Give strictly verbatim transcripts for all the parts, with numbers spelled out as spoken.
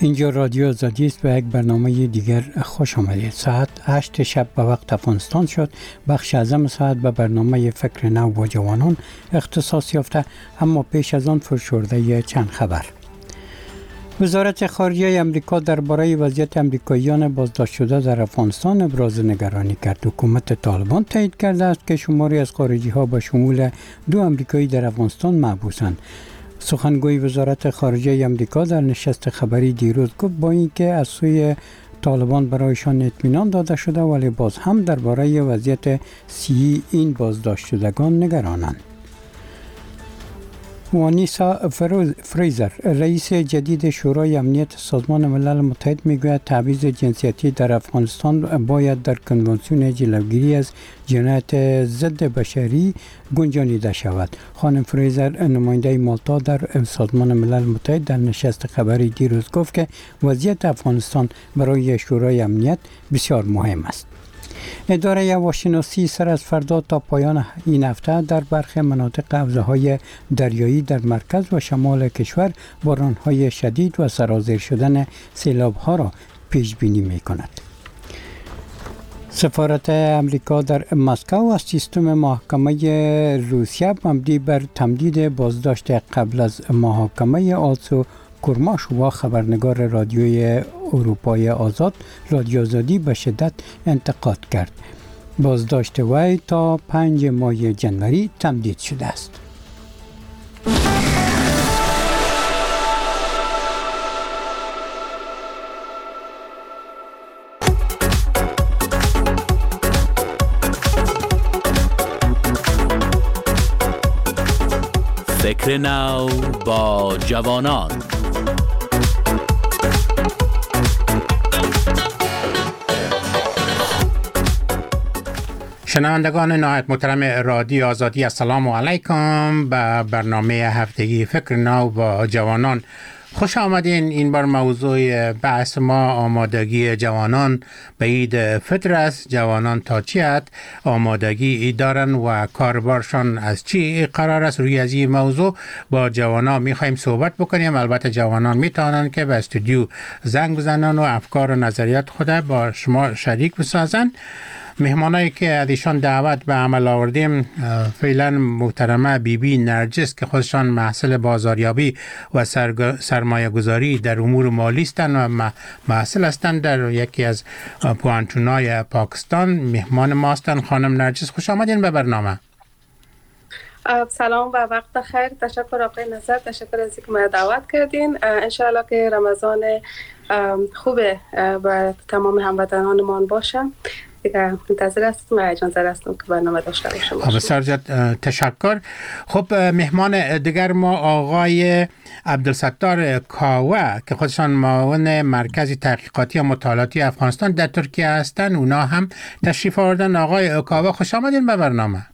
اینجا رادیو آزادی است و یک برنامه دیگر خوش آمدید. ساعت هشت شب به وقت افغانستان شد. بخش اعظم ساعت به برنامه فکر نو با جوانان اختصاص یافته، اما پیش از آن فشرده چند خبر. وزارت خارجه امریکا درباره وضعیت امریکاییان بازداشت شده در افغانستان ابراز نگرانی کرد. حکومت طالبان تایید کرده است که شماری از خارجی ها به شمول دو امریکایی در افغانستان محبوسند. سخنگوی وزارت خارجه امریکا در نشست خبری دیروز گفت با اینکه از سوی طالبان برایشان اطمینان داده شده، ولی باز هم درباره وضعیت صحی این بازداشت شدگان نگرانند. وانیسا فریزر، رئیس جدید شورای امنیت سازمان ملل متحد، میگوید تبعیض جنسیتی در افغانستان باید در کنوانسیون جلوگیری از جنایت ضد بشری گنجانیده شود. خانم فریزر، نماینده مالتا در سازمان ملل متحد، در نشست خبری دیروز گفت که وضعیت افغانستان برای شورای امنیت بسیار مهم است. اداره هواشناسی سر از فردا تا پایان این هفته در برخی مناطق حوزه‌های دریایی در مرکز و شمال کشور باران‌های شدید و سرازیر شدن سیلاب‌ها را پیش بینی می‌کند. سفارت امریکا در مسکو از سیستم محاکمه روسیه مبنی بر تمدید بازداشت قبل از محاکمه آلسو کرماش و خبرنگار رادیوی اروپای آزاد رادیو آزادی به شدت انتقاد کرد. بازداشت وی تا پنج ماه جنوری تمدید شده است. فکر نو با جوانان. شنوندگان نهایت محترم رادیو آزادی، السلام علیکم. به برنامه هفتگی فکر نو با جوانان خوش آمدین. این بار موضوع بحث ما آمادگی جوانان به عید فطر است. جوانان تا چی حد آمادگی دارن و کاربارشان از چی قرار است؟ روی از این موضوع با جوانان میخوایم صحبت بکنیم. البته جوانان میتونن که به استودیو زنگ بزنن و افکار و نظریات خود با شما شریک بسازن. مهمانایی که ازشان دعوت به عمل آوردیم فعلا محترمه بی بی نرجس که خودشان محصل بازاریابی و سرمایه گذاری در امور مالی هستند و محصل هستند در یکی از پوانتونای پاکستان. مهمان ما هستند. خانم نرجس، خوش آمدین به برنامه. سلام و وقت خیر. تشکر آقای نظر، تشکر از اینکه ما دعوت کردین. انشاءالله که رمضان خوب برای تمام هموطنانمان باشه. دیگه منتظر هستم و اجازه هستم که برنامه داشته باشم. بسیار زیاد تشکر. خب مهمان دیگر ما آقای عبدالستار کاوه که خودشان معاون مرکز تحقیقاتی و مطالعاتی افغانستان در ترکیه هستند. اونا هم تشریف آوردن. آقای کاوه، خوش آمدین به برنامه.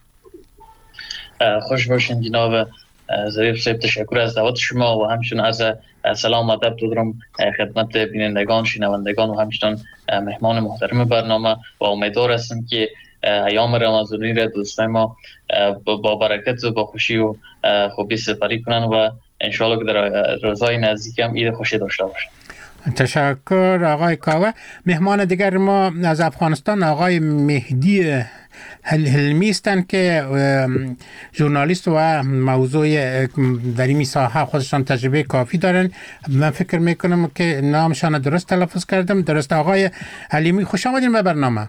خوش باشین جناب ظریف صاحب، تشکر از دعوت شما و همچنین از سلام و ادب دارم خدمت بینندگان، شنوندگان و همچنین مهمان محترم برنامه و امیدوار هستم که ایام رمضانی را دوستان ما با برکت و با خوشی و خوبی سپری کنن و انشالله که در روزهای نزدیک هم عید خوشی داشته باشن. تشکر آقای کاوه. مهمان دیگر ما از افغانستان آقای مهدی حلمی هستند که ژورنالیست و موضوع در این ساحه خودشان تجربه کافی دارن. من فکر میکنم که نامشان درست تلفظ کردم. درست آقای حلیمی، خوش آمدین به برنامه.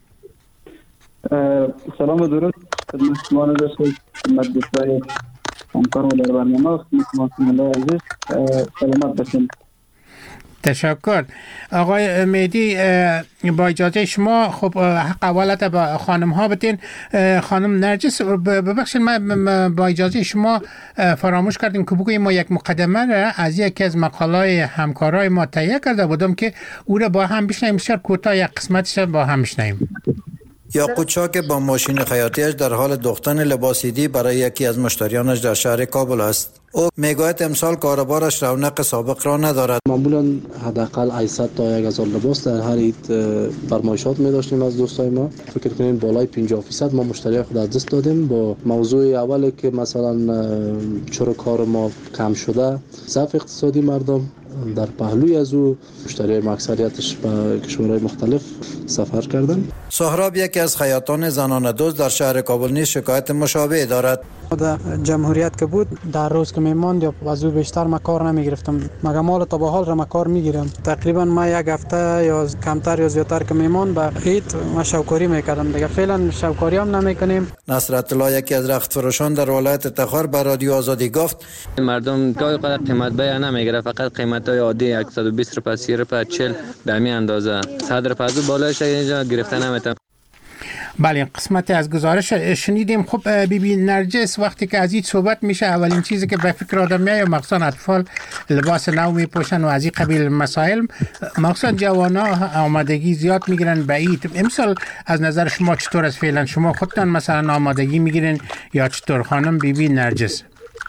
سلام و درود خدمت شما نظر خدمت دوستای همکارم در برنامه خدمت شما عزیز، سلامت باشین. تشکر. آقای مهدی، با اجازه شما خب حق اولت با خانم ها بتین. خانم نرجس، ببخشید من با اجازه شما فراموش کردیم که بگوییم ما یک مقدمه را از یکی از مقالای همکارای ما تهیه کرده بودم که او را با هم بشنویم. بسیار کوتاه یک قسمتش با هم بشنویم. یاقوت شاه که با ماشین خیاطیش در حال دوختن لباسیدی برای یکی از مشتریانش در شهر کابل است. او میگوید امسال کاروبارش رونق سابق را ندارد. معمولا حداقل هشتصد تا هزار لباس در هر عید فرمایشات می داشتیم از دوستای ما. فکر کنیم بالای پنجاه درصد ما مشتری خود از دست دادیم. با موضوع اولی که مثلا چرا کار ما کم شده، ضعف اقتصادی مردم، در پهلوی از او مشتری اکثریتش به کشورهای مختلف سفر کردن. سهراب یکی از خیاطان زنان دوست در شهر کابل نیز شکایت مشابه دارد. در جمهوریت که بود در روز که میماند یا از او بیشتر ما کار نمیگرفتم، مگه مال تا به حال را ما کار میگیرم. تقریبا ما یک هفته یا کمتر یا زیادتر که میماند به عید ما شوکاری میکردم. دیگه فعلا شوکاری هم نمیکنیم. نصرت الله یکی از رخت فروشان در ولایت تخار به رادیو آزادی گفت مردم گاهی قدر قیمت بیه نمیگیره، فقط قیمت های عادی صد و بیست روپیه، سی روپیه، چهل به همین اندازه. صد روپیه از بالایش اینجا گرفته نمیتونم. بله، قسمت از گزارش شنیدیم. خب بی بی نرجس، وقتی که از این صحبت میشه اولین چیزی که به فکر آدم میاد مخصوصا اطفال لباس نو میپوشن و از این قبیل مسائل. مخصوصا جوانا آمادگی زیاد میگیرن به عید. امسال از نظر شما چطور است؟ فعلا شما خودتان مثلا آمادگی میگیرین یا چطور خانم بی بی نرجس؟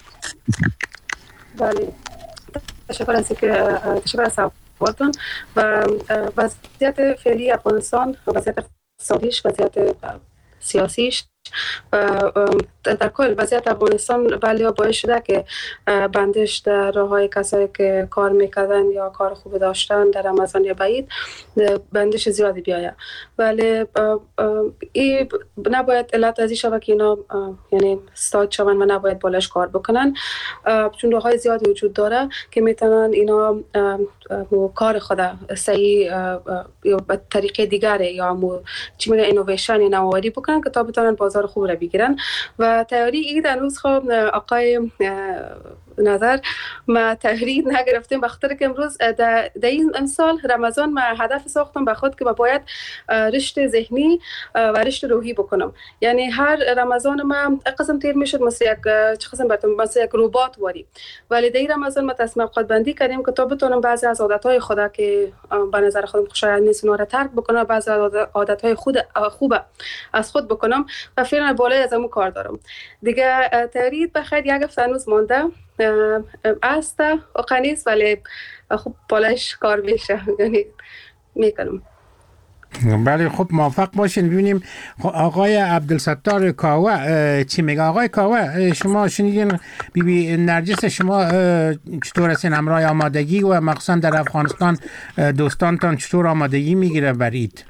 بله، تشکر از اینکه تشکر از سوالتون. و وضعیت فعلی افغانستان، وضعیت اقتصادیش، وضعیت سیاسیش و در کل وضعیت افغانستان بله باعث شده که بندش در راههای کسایی که کار میکردن یا کار خوب داشتن در رمضان یا بعید بندش زیادی بیاید. ولی این نباید علت از این شود که اینا یعنی استاد شون و نباید بالاش کار بکنن، چون راههای زیادی وجود داره که میتونن اینا کار خود صحیح یا به طریقه دیگره یا چی میگه اینوویشن یا نوآوری بکنن که تا بتونن بازار خوب را بگیرن. و تئوری این در روز خب آقای نظر ما تحرید نگرفتیم، بخاطر که امروز در این امسال رمضان ما هدف ساختم به خود که باید رشد ذهنی و رشد روحی بکنم. یعنی هر رمضان ما قسم تیر میشد مثل یک چه قسم براتون مثل یک ربات واری، ولی در این رمضان ما تصمیم خود بندی کردیم که تا بتونم بعضی از عادتهای خدا که به نظر خودم خوشایند نیست اونها را ترک بکنم، بعضی از عادتهای خود خوبه از خود بکنم و فعلا بالای از اون کار دارم دیگه. تحرید بخیر یک هفته هنوز مانده است و قنیس، ولی خوب بالایش کار میشه یعنی میکنم. بله، خب موفق باشین. ببینیم آقای عبدالستار کاوه چی میگه. آقای کاوه، شما شنیدین بی بی نرجس، شما چطور هستین همراه آمادگی و مخصوصا در افغانستان دوستانتان چطور آمادگی میگیره بر عید؟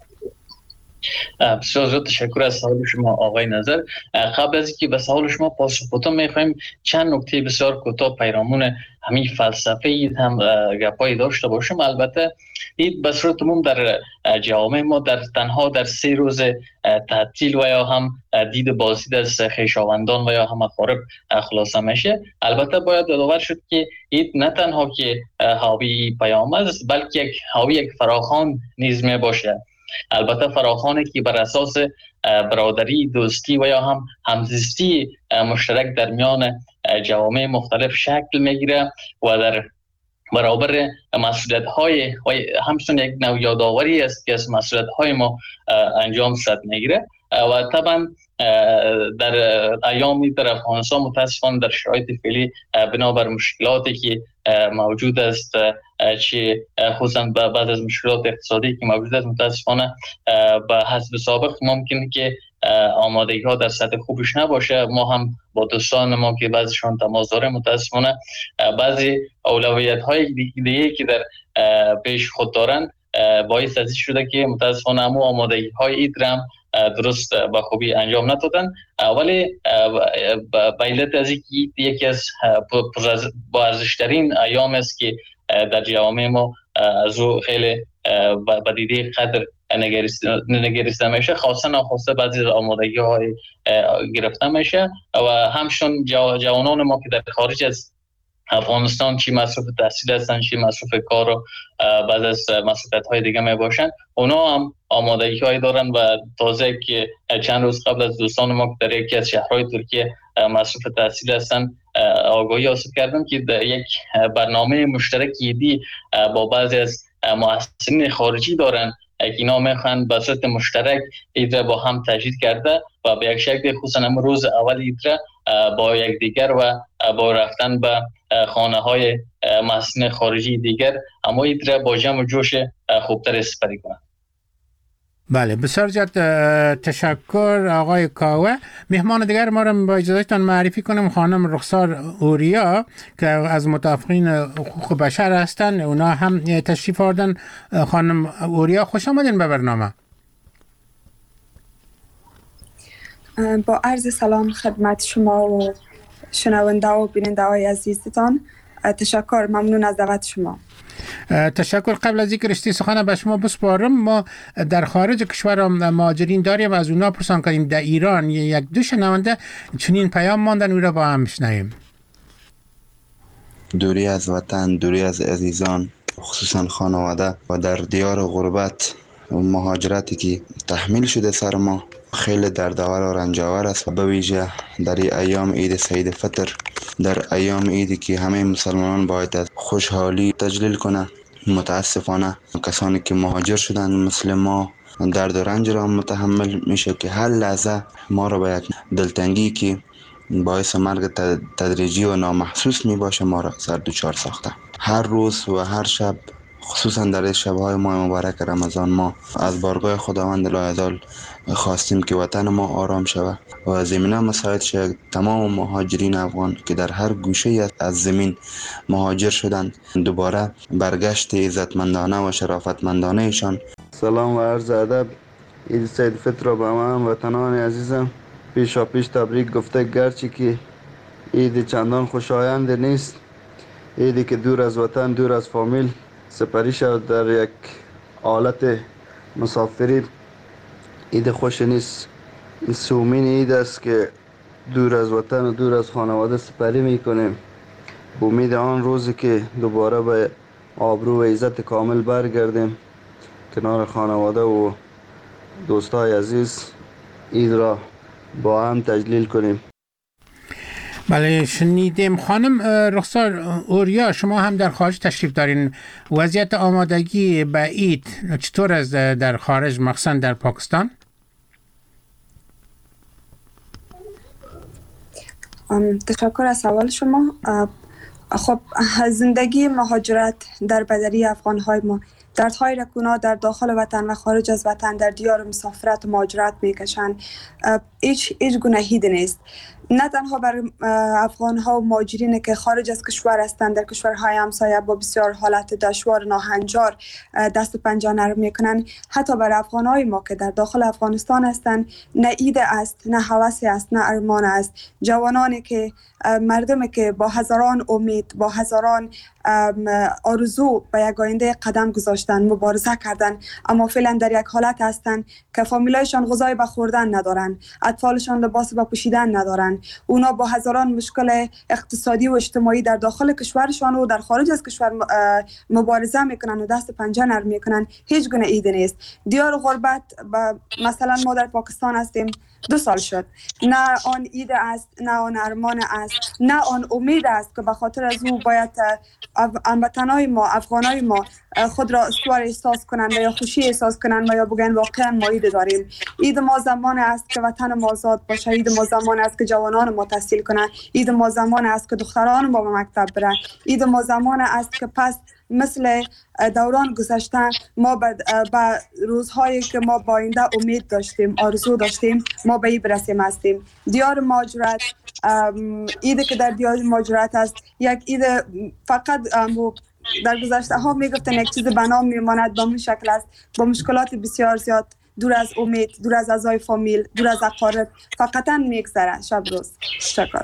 بسیار زیاد تشکر از سوال شما آقای نظر. قبل از اینکه به سوال شما پاسخ بدم میخوایم چند نکته بسیار کوتاه پیرامون همین فلسفه اید هم گپایی داشته باشم. البته اید به صورت عموم در جامعه ما در تنها در سه روز تعطیل و یا هم دید بازدید از خویشاوندان و یا هم اقارب خلاصه میشه. البته باید یادآور شد که اید نه تنها که حاوی پیام است بلکه یک حاوی یک فراخوان نیز می باشه. البته فراخوانی که بر اساس برادری، دوستی و یا هم همزیستی مشترک در میان جوامع مختلف شکل میگیره و در برابر مسئولیت های و همچنین یک نوع یادآوری است که از مسئولیت های ما انجام صورت میگیره. و طبعا در ایامی در افغانستان متاسفانه در شرایط فعلی بنابر مشکلاتی که موجود است، چه خصوصا بعد از مشکلات اقتصادی که موجود است، متاسفانه به حسب سابق ممکنه که آمادگی ها در سطح خوبش نباشه. ما هم با دوستان ما که بعضیشان تماس داره متاسفانه بعضی اولویت های دیگه که در پیش خود دارن باعث از این شده که متاسفانه همون آمادگی های اید هم درست به خوبی انجام ندادن. ولی به علت از اینکه یکی از با ارزش‌ترین ایام است که در جامعه ما از او خیلی به دیده قدر نگریسته میشه، خاصا ناخواسته بعضی آمادگی های گرفته میشه و همچنین جوانان ما که در خارج از افغانستان چی مصرف تحصیل هستن، چی مصرف کار و بعض از مصرفیت های دیگه می باشن، اونا هم آمادگی هایی دارن و تازه که چند روز قبل از دوستان ما که در یکی از شهرهای ترکیه مصرف تحصیل هستن آگاهی حاصل کردن که یک برنامه مشترکی دی با بعضی از مؤسسین خارجی دارن که اینا میخوان به صورت مشترک ایدره با هم تجدید کرده و به یک شکل خصوصا هم روز اول ایدره با یک دیگر و با رفتن به خانه های مسکن خارجی دیگر اما ایتر با جمع و جوش خوبتر سپری کنند. بله بسیار زیاد تشکر آقای کاوه. مهمان دیگر ما را با اجازهتان معرفی کنم خانم رخسار اوریا که از مدافعین حقوق بشر هستند. اونا هم تشریف آوردن. خانم اوریا خوش آمدین به برنامه. با عرض سلام خدمت شما و شنونده و بیننده های عزیزتان. تشکر، ممنون از دعوت شما. تشکر. قبل از اینکه رشته سخن به شما بسپارم، ما در خارج کشور مهاجرین داریم، از اونا پرسان کنیم در ایران یک دو شنونده چنین پیام ماندن، او را با هم بشنویم. دوری از وطن، دوری از عزیزان، خصوصا خانواده و در دیار غربت و مهاجرتی که تحمیل شده سر ما خیلی دردآور و رنجاور است و به ویژه در ایام عید سعید فطر، در ایام عیدی که همه مسلمانان باید از خوشحالی تجلیل کنه، متاسفانه کسانی که مهاجر شدند مثل ما درد و رنج را متحمل میشه که هر لحظه ما را به یک دلتنگی که باعث مرگ تدریجی و نامحسوس می باشه ما را سر دوچار ساخته. هر روز و هر شب، خصوصا در شبهای ماه مبارک رمضان، ما از بارگاه خداوند لایزال خواستیم که وطن ما آرام شود و زمینه مساعد شد تمام مهاجرین افغان که در هر گوشه از زمین مهاجر شدند دوباره برگشت عزتمندانه و شرافتمندانه ایشان. سلام و عرض ادب. عید سعید فطر را به همه وطنان عزیزم پیشا پیش تبریک گفته، گرچه که عید چندان خوشایند نیست، عیدی که دور از وطن، دور از فامیل سپری شد در یک حالت مسافری، عید خوش نیست. این سومین عید است که دور از وطن و دور از خانواده سپری میکنیم، به امید آن روزی که دوباره به آبرو و عزت کامل برگردیم کنار خانواده و دوستای عزیز عید را با هم تجلیل کنیم. بله شنیدیم. خانم رخسار اوریا، شما هم در خارج تشریف دارین، وضعیت آمادگی به عید چطور است در خارج، مخصوصا در پاکستان؟ تشکر از سوال شما. خب زندگی مهاجرت در بدری افغان‌های ما دردهای رکونا در داخل وطن و خارج از وطن در دیار مسافرت و مهاجرت میکشند. هیچ هیچ گونه هید نیست، نه تنها بر افغان ها و مهاجرین که خارج از کشور هستند، در کشورهای همسایه با بسیار حالت دشوار ناهنجار دست و پنجه نرم میکنند، حتی بر افغان های ما که در داخل افغانستان هستند نه عید است، نه هوس است، نه ارمان است. جوانانی که مردمی که با هزاران امید، با هزاران آرزو به یک آینده قدم گذاشتن، مبارزه کردن، اما فعلا در یک حالت هستند که فامیلایشان غذای به خوردن ندارن، اطفالشان لباس به پوشیدن ندارن. اونا با هزاران مشکل اقتصادی و اجتماعی در داخل کشورشان و در خارج از کشور مبارزه میکنن و دست پنجه نرم میکنن. هیچ گونه عید نیست. دیار غربت مثلا ما در پاکستان هستیم، دو سال شد، نه آن عید است، نه آن ارمان است، نه آن امید است که به خاطر از او باید هموطنای ما، افغانای ما خود را استوار احساس کنند یا خوشی احساس کنند و یا بگن واقعا ما عید داریم. عید ما زمان است که وطن ما آزاد باشه، عید ما زمان است که جوانان ما تحصیل کنند، عید ما زمان است که دختران ما به مکتب برن، عید ما زمان است که پس مثل دوران گذشته ما به روزهایی که ما با آینده امید داشتیم، آرزو داشتیم، ما به این برسیم هستیم. دیار مهاجرت، عید که در دیار مهاجرت است، یک عید فقط در گذشته ها میگفتن یک چیز به نام میماند، به این شکل است، با مشکلات بسیار زیاد، دور از امید، دور از اعضای فامیل، دور از اقارب، فقطا میگذره شب روز. تشکر.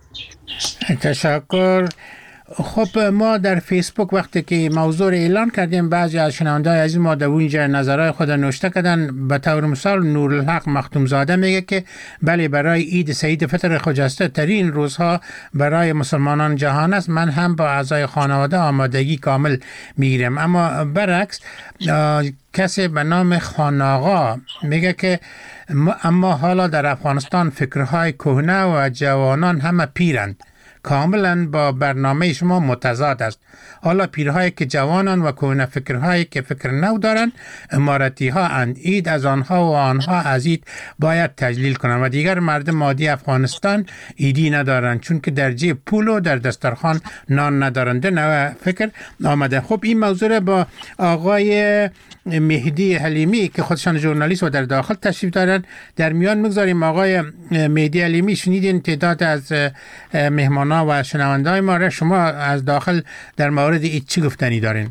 تشکر. خب ما در فیسبوک وقتی که موضوع رو اعلان کردیم، بعضی از شنونده‌های عزیز ما در اونجا نظرهای خود نوشته کردن. به طور مثال نورالحق مختوم زاده میگه که بله برای عید سعید فطر خجسته ترین روزها برای مسلمانان جهان است، من هم با اعضای خانواده آمادگی کامل میگیرم. اما برعکس کسی به نام خاناغا میگه که اما حالا در افغانستان فکرهای کهنه و جوانان همه پیرند، کاملا با برنامه شما متضاد است. حالا پیرهایی که جوانان و کهنه فکرهایی که فکر نو دارند اماراتی ها اند. اید از آنها و آنها از اید باید تجلیل کنند و دیگر مردم عادی افغانستان ایدی ندارند، چون که در جیب پول و در دسترخوان نان ندارند. نوع فکر آمده. خب این موضوع با آقای مهدی حلیمی که خودشان ژورنالیست و در داخل تشریف دارند در میان مگذاریم. آقای مهدی حلیمی، شنیدین تعداد از مهمانا و شنونده‌های ما را. شما از داخل در مورد این چی گفتنی دارین؟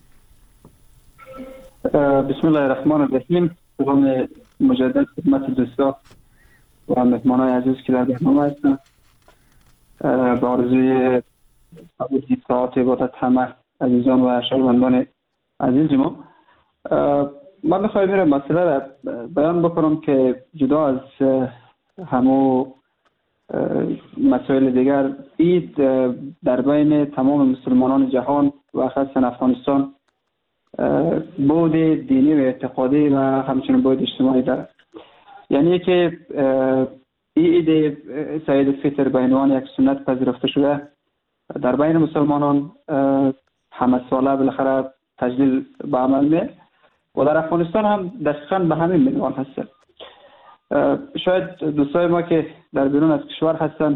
بسم الله الرحمن الرحیم. سلام مجدد خدمت دوستان و مهمانان عزیز که در برنامه هستند. با آرزوی قبول ساعت عبادت همه عزیزان و شنوندگان عزیز ما، من میخوایم این مسئله را بیان بکنم که جدا از همو مسائل دیگر، عید در بین تمام مسلمانان جهان و خاصا افغانستان بود دینی و اعتقادی و همچنین بود اجتماعی دارد. یعنی که عید سعید فطر به عنوان یک سنت پذیرفته شده در بین مسلمانان همه ساله بالاخره تجلیل به عمل میاد و در افغانستان هم دقیقاً به همین منوال هست. شاید دوستای ما که در بیرون از کشور هستن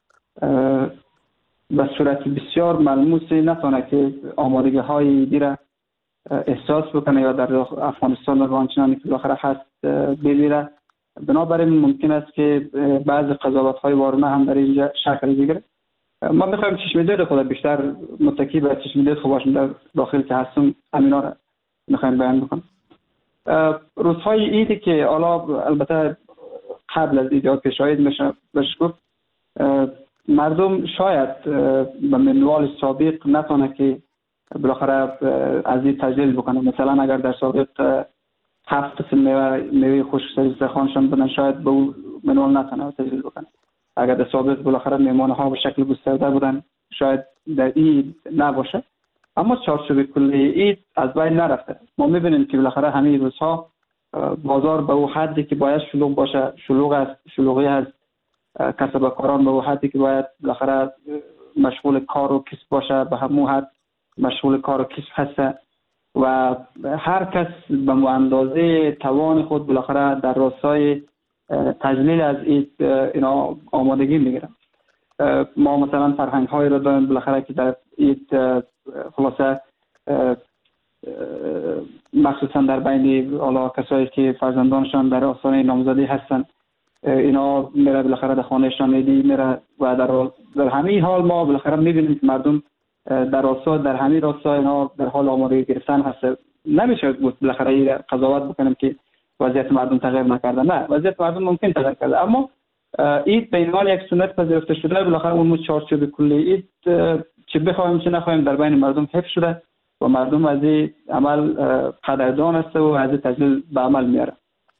به صورت بسیار ملموسی نتونه که آمادگی های دیره احساس بکنه یا در افغانستان رو آنچنانی که بالاخره هست بگیره. بنابراین ممکن است که بعضی قضاوت های وارونه هم در اینجا شکل بگیره. ما میخوایم چشم‌دید خود بیشتر متکی به چشم‌دید خوب باشیم در داخل که هستم، همینا رو میخوایم بیان بکنم. روزهای عیدی که حالا البته قبل از عید پیشاهید میشه بهش گفت، مردم شاید به منوال سابق نتونه که بالاخره از این تجلیل بکنه. مثلا اگر در سابق هفت قسم میوه میوه خشک سر دسترخوانشان بدن، شاید به اون منوال نتونه تجلیل بکنه. اگر در سابق بالاخره میهمان ها به شکل گسترده بودن، شاید در عید نباشه. اما چارچوب کلی عید از بین نرفته. ما میبینیم که بالاخره همه روزها بازار به اون حدی که باید شلوغ باشه شلوغ است، شلوغی هست. کسب کاران به اون حدی که باید بالاخره مشغول کار و کسب باشه به همون حد مشغول کار و کسب هست و هر کس به اندازه توان خود بالاخره در راستای تجلیل از عید اینا آمادگی میگیرن. ما مثلا فرهنگ های رو داریم بالاخره که در عید خلاصه مخصوصا در بین حالا کسایی که فرزندانشان در آستانه نامزدی هستن، اینا میره بالاخره در خانهشان عیدی میره و در در همین حال ما بالاخره میبینیم که مردم در راستا در همین راستا اینا در حال آمادگی گرفتن هست. نمیشه بود بالاخره قضاوت بکنیم که وضعیت مردم تغییر نکرده. نه، وضعیت مردم ممکن تغییر کرده، اما عید به عنوان یک سنت پذیرفته شده بالاخره اون چارچوب کلی عید چه بخوایم چه نخوایم در بین مردم حفظ شده و مردم از این عمل قدردان است و از این تجلیل به عمل میاره.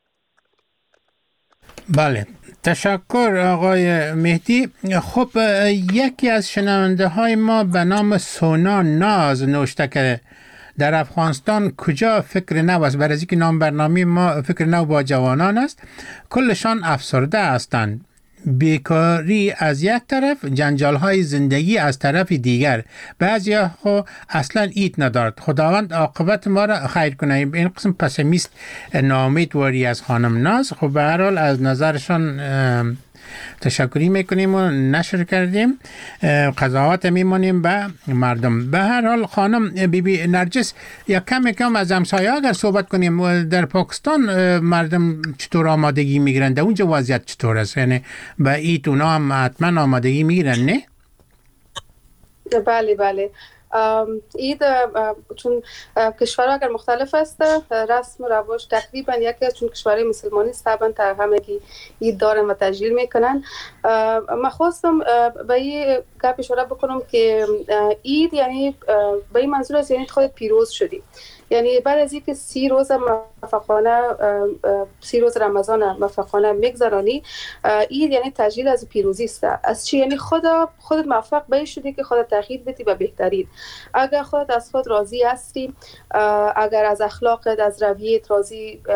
بله، تشکر آقای مهدی. خب یکی از شنونده های ما به نام سونا ناز نوشته که در افغانستان کجا فکر نو است؟ برای اینکه نام برنامه ما فکر نو با جوانان است، کلشان افسرده هستند. بیکاری از یک طرف، جنجال های زندگی از طرف دیگر. بعضی ها اصلا عید ندارد. خداوند عاقبت ما را خیر کنه. این قسم پسیمیست ناامیدواری از خانم ناز. خب به هر حال از نظرشان تشکری میکنیم و نشر کردیم، قضاوت میمونیم به مردم. به هر حال خانم بی بی نرجس، یک کم کم از همسایه اگر صحبت کنیم، در پاکستان مردم چطور آمادگی میگیرن؟ در اونجا وضعیت چطور است؟ یعنی به عید اونا هم حتما آمادگی میگیرن نه؟ بله بله. عید چون کشورها اگر مختلف است، رسم و رواج تقریبا یکی، چون کشورهای مسلمانی است طبعا تا همگی عید دارن و تجلیل میکنن. من خواستم به این گپ اشاره بکنم که عید یعنی به این منظور است یعنی خودت پیروز شدی. یعنی بعد از اینکه سی روز موفقانه سی روز رمضان موفقانه میگذرانی، عید یعنی تجلیل از پیروزی است. از چی؟ یعنی خدا خودت موفق به شدی که خودت تغییر بدی به بهترین. اگر خودت از خود راضی هستی، اگر از اخلاقت از رویت راضی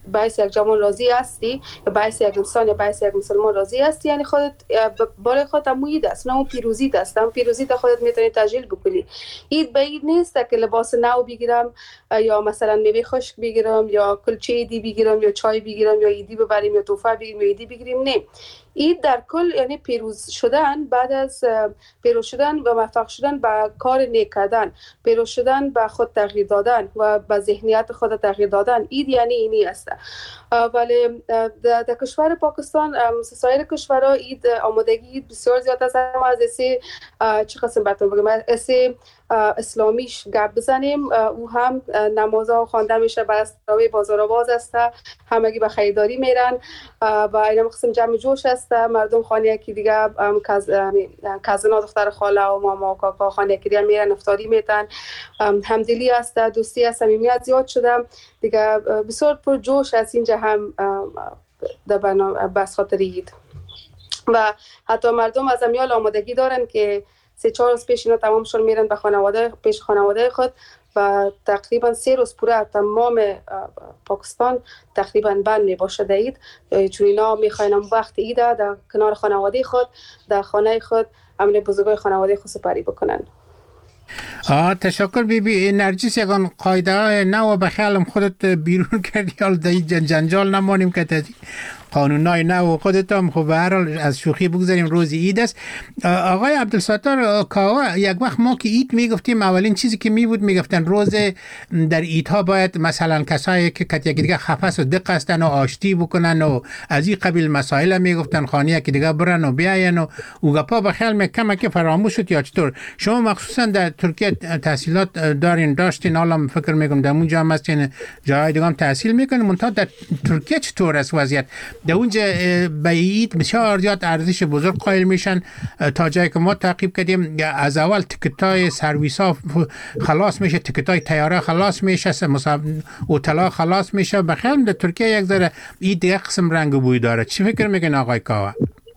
باعث یک جوان راضی هستی یا باعث یک انسان یا باعث یک مسلمان راضی هستی، یعنی خودت برای خودت امید است، نه اون پیروزی است. اون پیروزی تا خودت میتونی تجلیل بکنی. عید به عید نیست که لباس نو بگیرم یا مثلا میوه خشک بگیرم یا کلچه عیدی بگیرم یا چای بگیرم یا عیدی ببریم یا تحفه بگیریم یا عیدی بگیریم. نه، عید در کل یعنی پیروز شدن، بعد از پیروز شدن و موفق شدن به کار نیک کردن، پیروز شدن به خود تغییر دادن و به ذهنیت خود تغییر دادن. عید یعنی اینی است. ولی در کشور پاکستان سایر کشورها عید آمادگی بسیار زیاد است. ما از اسی چه قسم بهتون بگم، اسی اسلامیش گپ بزنیم. او هم نمازها خوانده میشه، بعد از تراویح بازار باز است، همگی به خریداری میرن و این قسم جمع جوش است. مردم خانه کی دیگه کازنا دختر خاله و ماما و کاکا خانه کی دیگه میرن افطاری میتن. همدلی است، دوستی است، صمیمیت زیاد شده دیگه، بسیار پر جوش است اینجا هم در بس خاطر عید. و حتی مردم از امیال آمادگی دارن که سه چهار روز پیش اینا تمام شون میرن به خانواده، پیش خانواده خود و تقریبا سه روز پوره تمام پاکستان تقریبا بند می باشه در عید، چون اینا میخواین وقت عید در کنار خانواده خود در خانه خود امن بزرگای خانواده خود سپری بکنن. آه تشکر بی بی نرجس. یکان قاعده نو به خیالم خودت بیرون کردی، حال در جنجال نمانیم که تدی قانونای نو خودت هم خب به هر حال از شوخی بگذاریم، روز عید است. آقای عبدالستار کاوا، یک وقت ما که عید میگفتیم اولین چیزی که می بود میگفتن روز در عیدها باید مثلا کسایی که کتی یکی دیگه خفص و دق هستن و آشتی بکنن و از این قبیل مسائل میگفتن، خانه یکی دیگه برن و بیاین و اوگپا به خیال میکمه که فراموش شد یا چطور؟ شما مخصوصا در ترکیه تحصیلات دارین داشتین، حالا فکر میکنم در اونجا هم هستین، جای دیگه هم تحصیل میکنین، منتها در ترکیه چطور است وضعیت؟ در اونجا به عید بسیار زیاد ارزش بزرگ قائل میشن. تا جایی که ما تعقیب کردیم از اول تیکتای سرویس ها خلاص میشه، تیکتای طیاره خلاص میشه، هتل خلاص میشه. بخیال در ترکیه یک ذره عید دیگه قسم رنگ و بوی داره. چی فکر میکنین آقای کاوا؟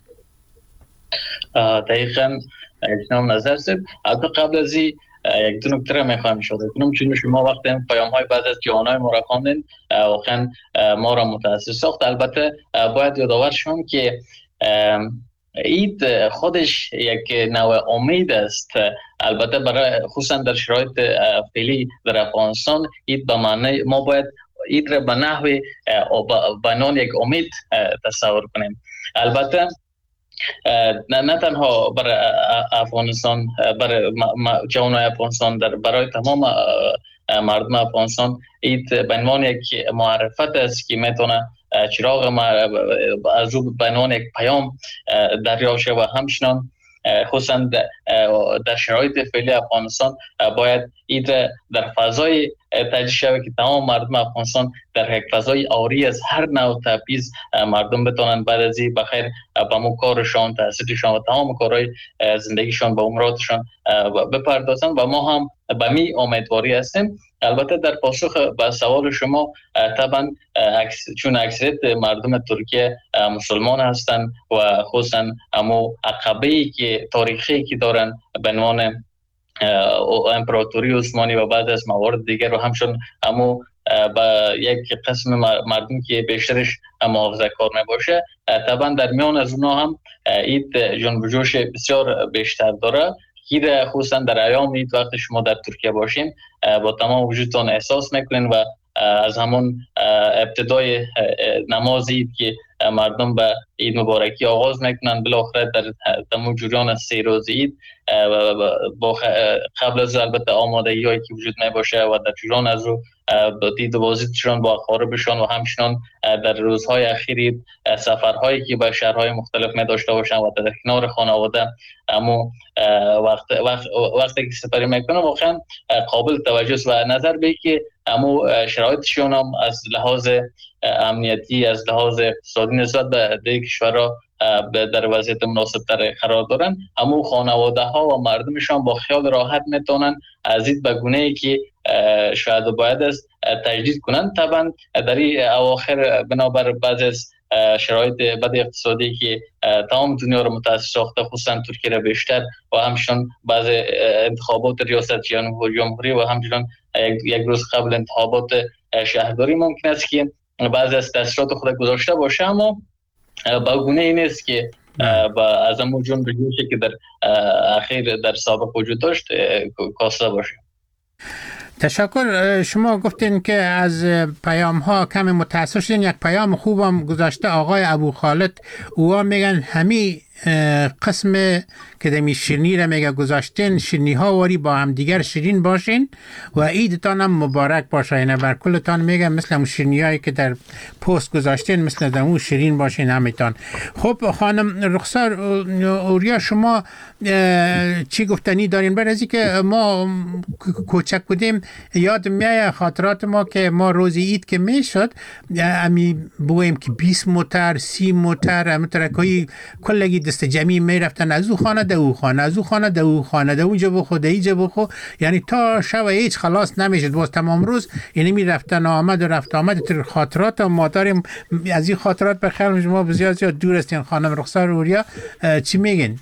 دقیقاً جناب نظر سید، البته قبل از این یک دو نکته را میخوایم اشاره کنم، چون شما وقتی پیام های بعد از جوانای ما را خواندین واقعا ما را متاثر ساخت. البته باید یادآور شوم که عید خودش یک نوع امید است. البته برای خصوصا در شرایط فعلی در افغانستان عید به معنی ما باید عید را به نحو بنان یک امید تصور کنیم. البته نه, نه تنها برای افغانستان، برای جوانای افغانستان، در برای تمام مردم افغانستان عید به عنوان یک معرفت است که میتونه چراغ از رو به عنوان یک پیام دریافت شود و همچنان خصوصا در شرایط فعلی افغانستان باید عید در فضای تجلیل شود که تمام مردم افغانستان در یک فضای آری از هر نوع تبعیض مردم بتونن بعد از این بخیر به مو کارشان، تحصیلشان و تمام کارهای زندگیشان به اموراتشان بپردازن و ما هم به می امیدواری هستیم. البته در پاسخ به سوال شما، طبعا چون اکثریت مردم ترکیه مسلمان هستند و خصوصا همو عقبه‌ای که تاریخی که دارن به عنوان امپراتوری عثمانی و بعد از موارد دیگر و همچون همو با یک قسم مردم که بیشترش محافظه کار نباشه، طبعا در میان از اونها هم عید جنب و جوش بسیار بیشتر داره. عید خصوصا در ایام عید وقتی شما در ترکیه باشین با تمام وجودتان احساس میکنین و از همون ابتدای نماز عید که مردم به عید مبارکی آغاز میکنن بالاخره در تمام جریان سه روز عید با قبل از البته آمادگی هایی که وجود میباشه و در جریان از رو دید و بازدیدشان با اقاربشان و همچنان در روزهای اخیر سفرهایی که به شهرهای مختلف می داشته باشن و در کنار خانواده، اما وقت وقت وقتی که سفری میکنن واقعا قابل توجه است و نظر به که اما شرایطشون هم از لحاظ امنیتی، از لحاظ اقتصادی نسبت به دیگر کشورها در وضعیت مناسب تر قرار دارن، اما خانواده ها و مردمشان با خیال راحت میتونن از این به گونه‌ای که شاید باید است تجدید کنند. طبعا در این اواخر بنابر بعض از شرایط بد اقتصادی که تمام دنیا رو متاثر ساخته، خصوصا ترکیه را بیشتر و همچنان بعض انتخابات ریاست جمهوری و همچنان یک روز قبل انتخابات شهرداری ممکن است که بعضی از تاثیرات خود گذاشته باشه، اما با گونه این است که با از همون جون بجوشه که در اخیر در سابق وجود داشت کاسته باشه. تشکر. شما گفتین که از پیام ها کمی متاثر شدین. یک پیام خوبم گذاشته آقای ابو خالد، اوها میگن همی قسم که دمی شیرینی را میگه گذاشتین، شیرینی ها واری با هم دیگر شیرین باشین و عیدتان هم مبارک باشه. اینه بر کلتان میگه مثل اون شیرینی هایی که در پست گذاشتین مثل دمو شیرین باشین همیتان. خب خانم رخسار اوریا، شما چی گفتنی دارین؟ بعد از اینکه ما کوچک بودیم یاد میاد خاطرات ما که ما روز عید که میشد امی بویم که بیست موتر سی موتر همونطرکایی کلگی دست جمعی میرفتن از او خانه ده او خانه، از او خانه ده او خانه، ده اونجا بخو ده اینجا بخو، یعنی تا شب هیچ خلاص نمیشد. باز تمام روز یعنی میرفتن آمد و رفت آمد. تر خاطرات ما داریم. از این خاطرات به خیال شما بسیار زیاد دور هستین. خانم رخسار اوریا چی میگین؟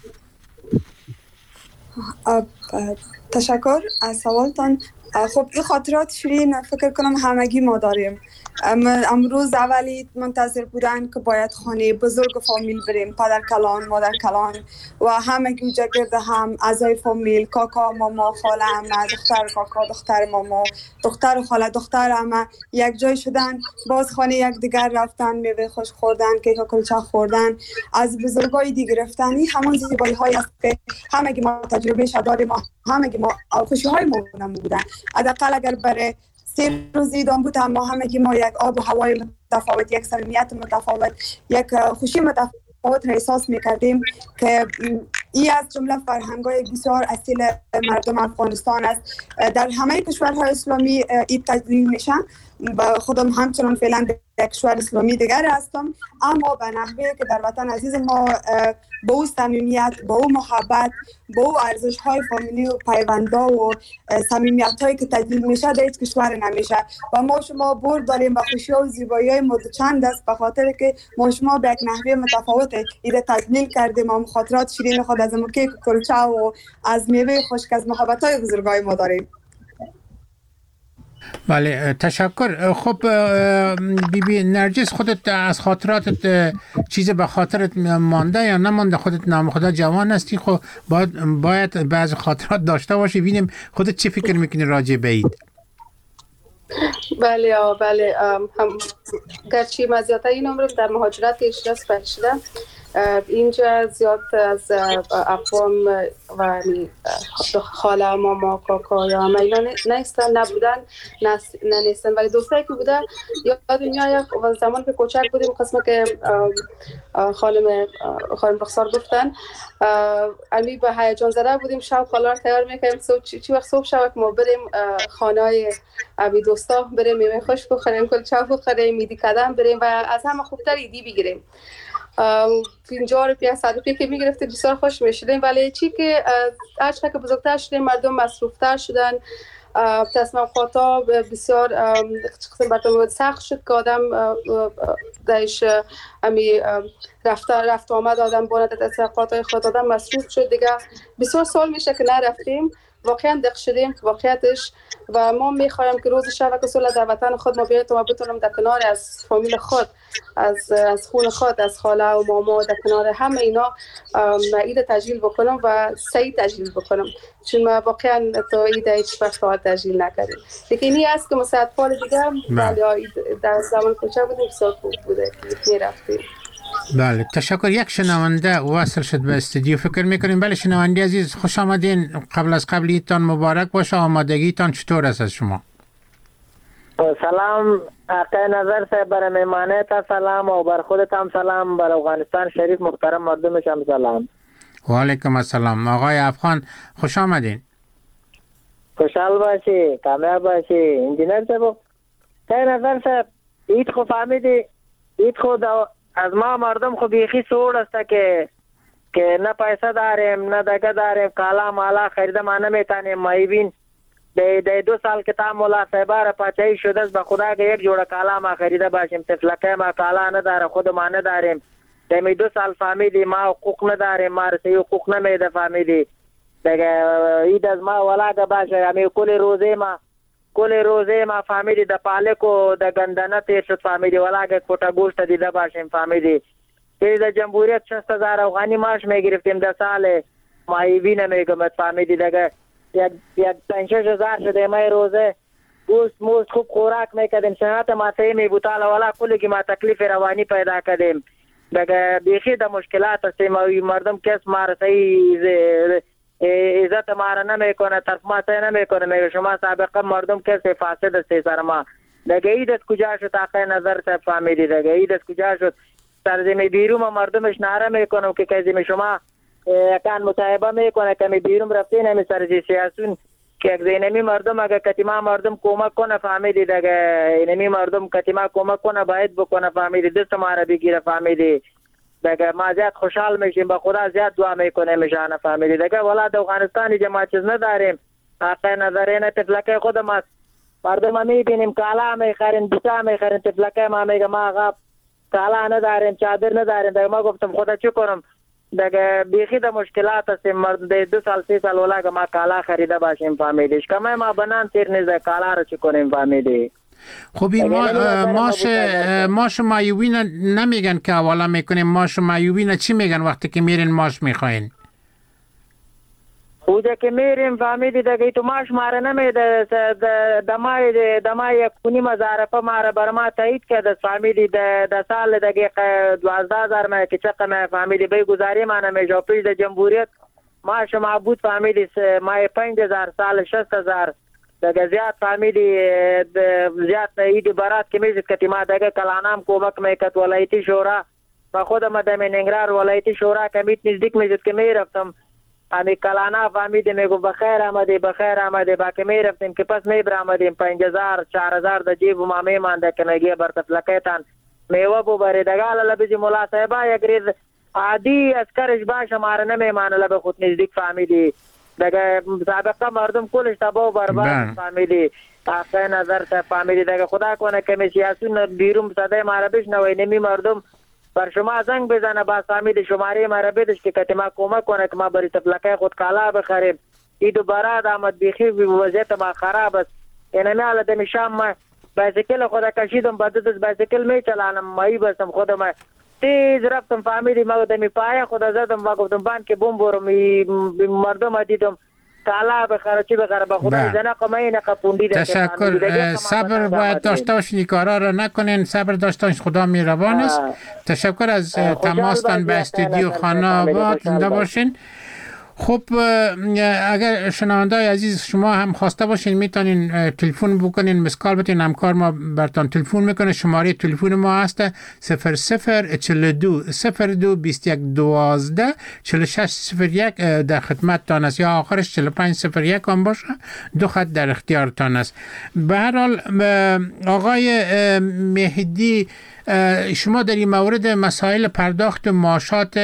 تشکر از سوالتان. خب این خاطرات شیرین فکر کنم همگی ما داریم. امروز اولی منتظر بودن که باید خانه بزرگ فامیل بریم، پدر کلان، مادر کلان و همگی اونجا گرد هم اعضای فامیل، کاکا، ماما، خاله، عمه، دختر کاکا، دختر ماما، دختر خاله، دختر عمه یک جای شدن. باز خانه یک دیگر رفتن، میوه خوش خوردن، کیک و کلچه خوردن، از بزرگای دیگه رفتن. این همون زیبایی هایی است که همگی ما تجربه داریم، همگی ما خوشی های ما بودن. حداقل اگر برای سه روزی دام بود، اما همگی ما یک آب و هوای متفاوت، یک صمیمیت متفاوت، یک خوشی متفاوت را احساس میکردیم که این از جمله فرهنگ‌های بسیار اصیل مردم افغانستان است. در همه کشورهای اسلامی عید تجلیل میشه. خودم همچنان فعلا یک کشور اسلامی دیگر هستم، اما به نحوی که در وطن عزیز ما با او صمیمیت، با او محبت، با او ارزش‌های فامیلی و پیوندها و صمیمیت‌هایی که تجلیل میشه در هیچ کشور نمیشه. و ما شما بر داریم و خوشی‌ها و زیبایی‌های متچند است، به خاطر که ما شما به یک نحوی متفاوت عید تجلیل کردیم و خاطرات شیرین خود از کیک و کلچه و از میوه خشک از محبت‌های بزرگای ما داریم. بله تشکر. خب بی بی نرجس، خودت از خاطراتت چیز به خاطرت مانده یا نمانده؟ خودت نام خدا جوان هستی، خب باید باید بعض خاطرات داشته باشی. ببینیم خودت چی فکر میکنی راجع به عید؟ بله بله هم گرچه من زیادتر این عمرم در مهاجرت اشراس بشیدم، اینجا زیاد از اقوام و خاله، ماما، کاکا یا همه اینا نیستن، نبودن، نه نیستن، ولی دوستایی که بودن یاد میاد. و زمان که کوچک بودیم، قسمه که خانم خانم رخسار گفتن، امی به هیجان زده بودیم، شب خالا تیار میکنیم صبح چی وقت صبح شب ما بریم خانه های امی دوستا، بریم میوه خوش بخوریم، کلچه بخوریم، میدی کدم بریم و از همه خوبتر ایدی بگیریم. پنجاه روپیه صد روپیه که میگرفتیم بسیار خوش میشدیم. ولی چی که هر چقدر که بزرگتر شدیم مردم مصروفتر شدن، تصمیم خاطا بسیار قسم برتون سخت شد که آدم دایش امی رفت رفت آمد آدم باند تصمیمات خود آدم مصروف شد دیگه. بسیار سال میشه که نرفتیم، واقعا دق شدیم واقعیتش. و ما میخوایم که روز شب که سال در وطن خود ما بیاییم و بتونم در کنار از فامیل خود، از از خون خود، از خاله و ماما، در کنار همه اینا عید تجلیل بکنم و سعید تجلیل بکنم، چون ما واقعا تو عید هیچ وقت تجلیل نکردیم. لیکن این است که مساعد فال دیگه ولی در زمان کوچک بودیم بسیار خوب بوده که میرفتیم. بله تشکر. یک شنونده واصل شد به استودیو، فکر میکنیم. بله شنونده عزیز خوش آمدین. قبل از قبل ایتان مبارک باشه. آمادگیتان چطور است از شما؟ سلام آقای نظر صاحب، برای مهمانیت سلام و بر خودت هم سلام، بر افغانستان شریف محترم مردمش هم سلام. و علیکم السلام. آقای افغان خوش آمدین. خوشحال باشی، کامیاب باشی. انجینر صاحب آقای نظر صاحب، عید خو فهمیدی، عید خود از ما مردم خو بیخی سوڑ است که که نه پیسه داریم نه دگه داریم، کالا مالا خریده ما نمیتانیم. مایبین ده دو سال که تا مولا صاحبه را پاچایی شده است، به خدا که یک جوڑه کالا ما خریده باشیم، تفلکه ما کالا نداره، خود ما نداریم. دمی دو سال فهمیدی ما حقوق نداریم، ما رسی حقوق نمیده فهمیدی. دیگه اید از ما ولاده باشه، همی کل روزه ما کل روزه ما فهمیدی در پالک و در گندنه تیر شد فهمیدی ولا که کوتا گوشت دیده باشیم فهمیدی که در جمهوریت شصت هزار افغانی معاش میگرفتیم در سال ماهیوی نمیگم فهمیدی دیگه یک یک پنج شش هزار شده ما روزه گوشت موست خوب خوراک میکردیم صحت ما سیمی بوتال ولا کلی که ما تکلیف روانی پیدا کردیم دیگه بیخی در مشکلات هستیم مردم کس ما را صحیح عزت ما را نمیکنه طرف ما صحیح نمیکنه میگه شما سابقا مردم کسی فاسد هستی سر ما دیگه ایدت کجا شد آقای نظر صاحب فهمیدی دیگه ایدت کجا شد سرزمی بیرون ما مردمش ناره میکنم که کسی شما کان مصاحبه میکنه که می بیرون رفته نمی سرزی سیاسون که یک زینمی مردم اگر کتیما مردم کمک کنه فهمیدی دیگه اینمی مردم کتیما کمک کنه باید بکنه فهمیدی دست ما را بگیره فهمیدی دیگه ما زیاد خوشحال میشیم با خدا زیاد دعا میکنه میشانه فهمیدی دیگه ولا در افغانستان جماعت چیز نداریم آقای نظرین تفلکه خود ما مردم میبینیم کالا میخرین بیتا میخرین تفلکه ما میگه ما آقا کالا نداریم چادر نداریم دیگه ما گفتم خدا چی کنم دیگه بیخی در مشکلات هستیم مرد دو سال سی سال ولا که ما کالا خریده باشیم فهمیدیش کمه ما بنان تیر نیزه کالا رو چی کنیم فهمیدی خب این ما ماش ماش مایوبی نمیگن که حوالا میکنیم ماش مایوبی چی میگن وقتی که میرین ماش میخواین خوده که میریم فهمیدی دیگه تو ماش ماره نمیده دمای دمای کنی مزارفه ماره بر ما تایید کرده فهمیدی ده سال دیگه دوازده هزار ما که چقه ما فهمیدی بی گذاری ما نمیشه پیش ده جمهوریت ماش معبود فهمیدی مای پنج هزار سال شست هزار دیگه زیاد فهمیدی زیاد ایدی برات که میزد کتی ما دیگه کلانام کمک میکت ولایتی شورا و خودم دم ننگرهار ولایتی شورا کمیت نزدیک میزد که میرفتم امی کلانا فهمیدی میگو بخیر آمدی بخیر آمدی با که میرفتیم که پس میبر آمدیم پنج هزار چار هزار در جیب ما میمانده که نگیه بر تفلکیتان میوه بو بری دگال لبیزی مولا صاحبا یک ریز عادی اسکرش باش ماره نمیمانه لب خود نزدیک فهمیدی دیگه سابقا مردم کلش تبا و برباد فهمیدی آقای نظر صاحب فهمیدی دیگه خدا کنه که می سیاسون بیرون صدای ماره بشنوی نمی مردم بر شما زنگ بزنه با فهمیدی شماره ماره بدش که کتی ما کمک کنه که ما بری تفلکه خود کالا بخریم ایدو براد آمد بیخی وضعیت ما خراب است اینمی حالا دمی شام ما بایسکل خدا کشیدم بددست بایسکل می چلانم مایی بستم خودم تیز رفتم فهمیدی ما دمی پایه خدا زدم ما گفتم بان که بوم برم مردم دیدم کالا بخره چی بخره با خدا زنه قمه نقپوندی تشکر صبر باید داشته باشین کارا را نکنین صبر داشته باشین خدا میروان است تشکر از تماستان به استودیو خانه آباد زنده باشین خب اگر شنوندای عزیز شما هم خواسته باشین میتونین تلفن بکنین مسکال بتین همکار ما برتان تلفن میکنه شماره تلفن ما هست صفر صفر چهل و دو صفر دو بیست و یک دوازده چهل و شش صفر یک در خدمت تان است یا آخرش چهل و پنج صفر یک هم باشه دو خط در اختیار تان است به هر حال آقای مهدی شما در این مورد مسائل پرداخت معاشات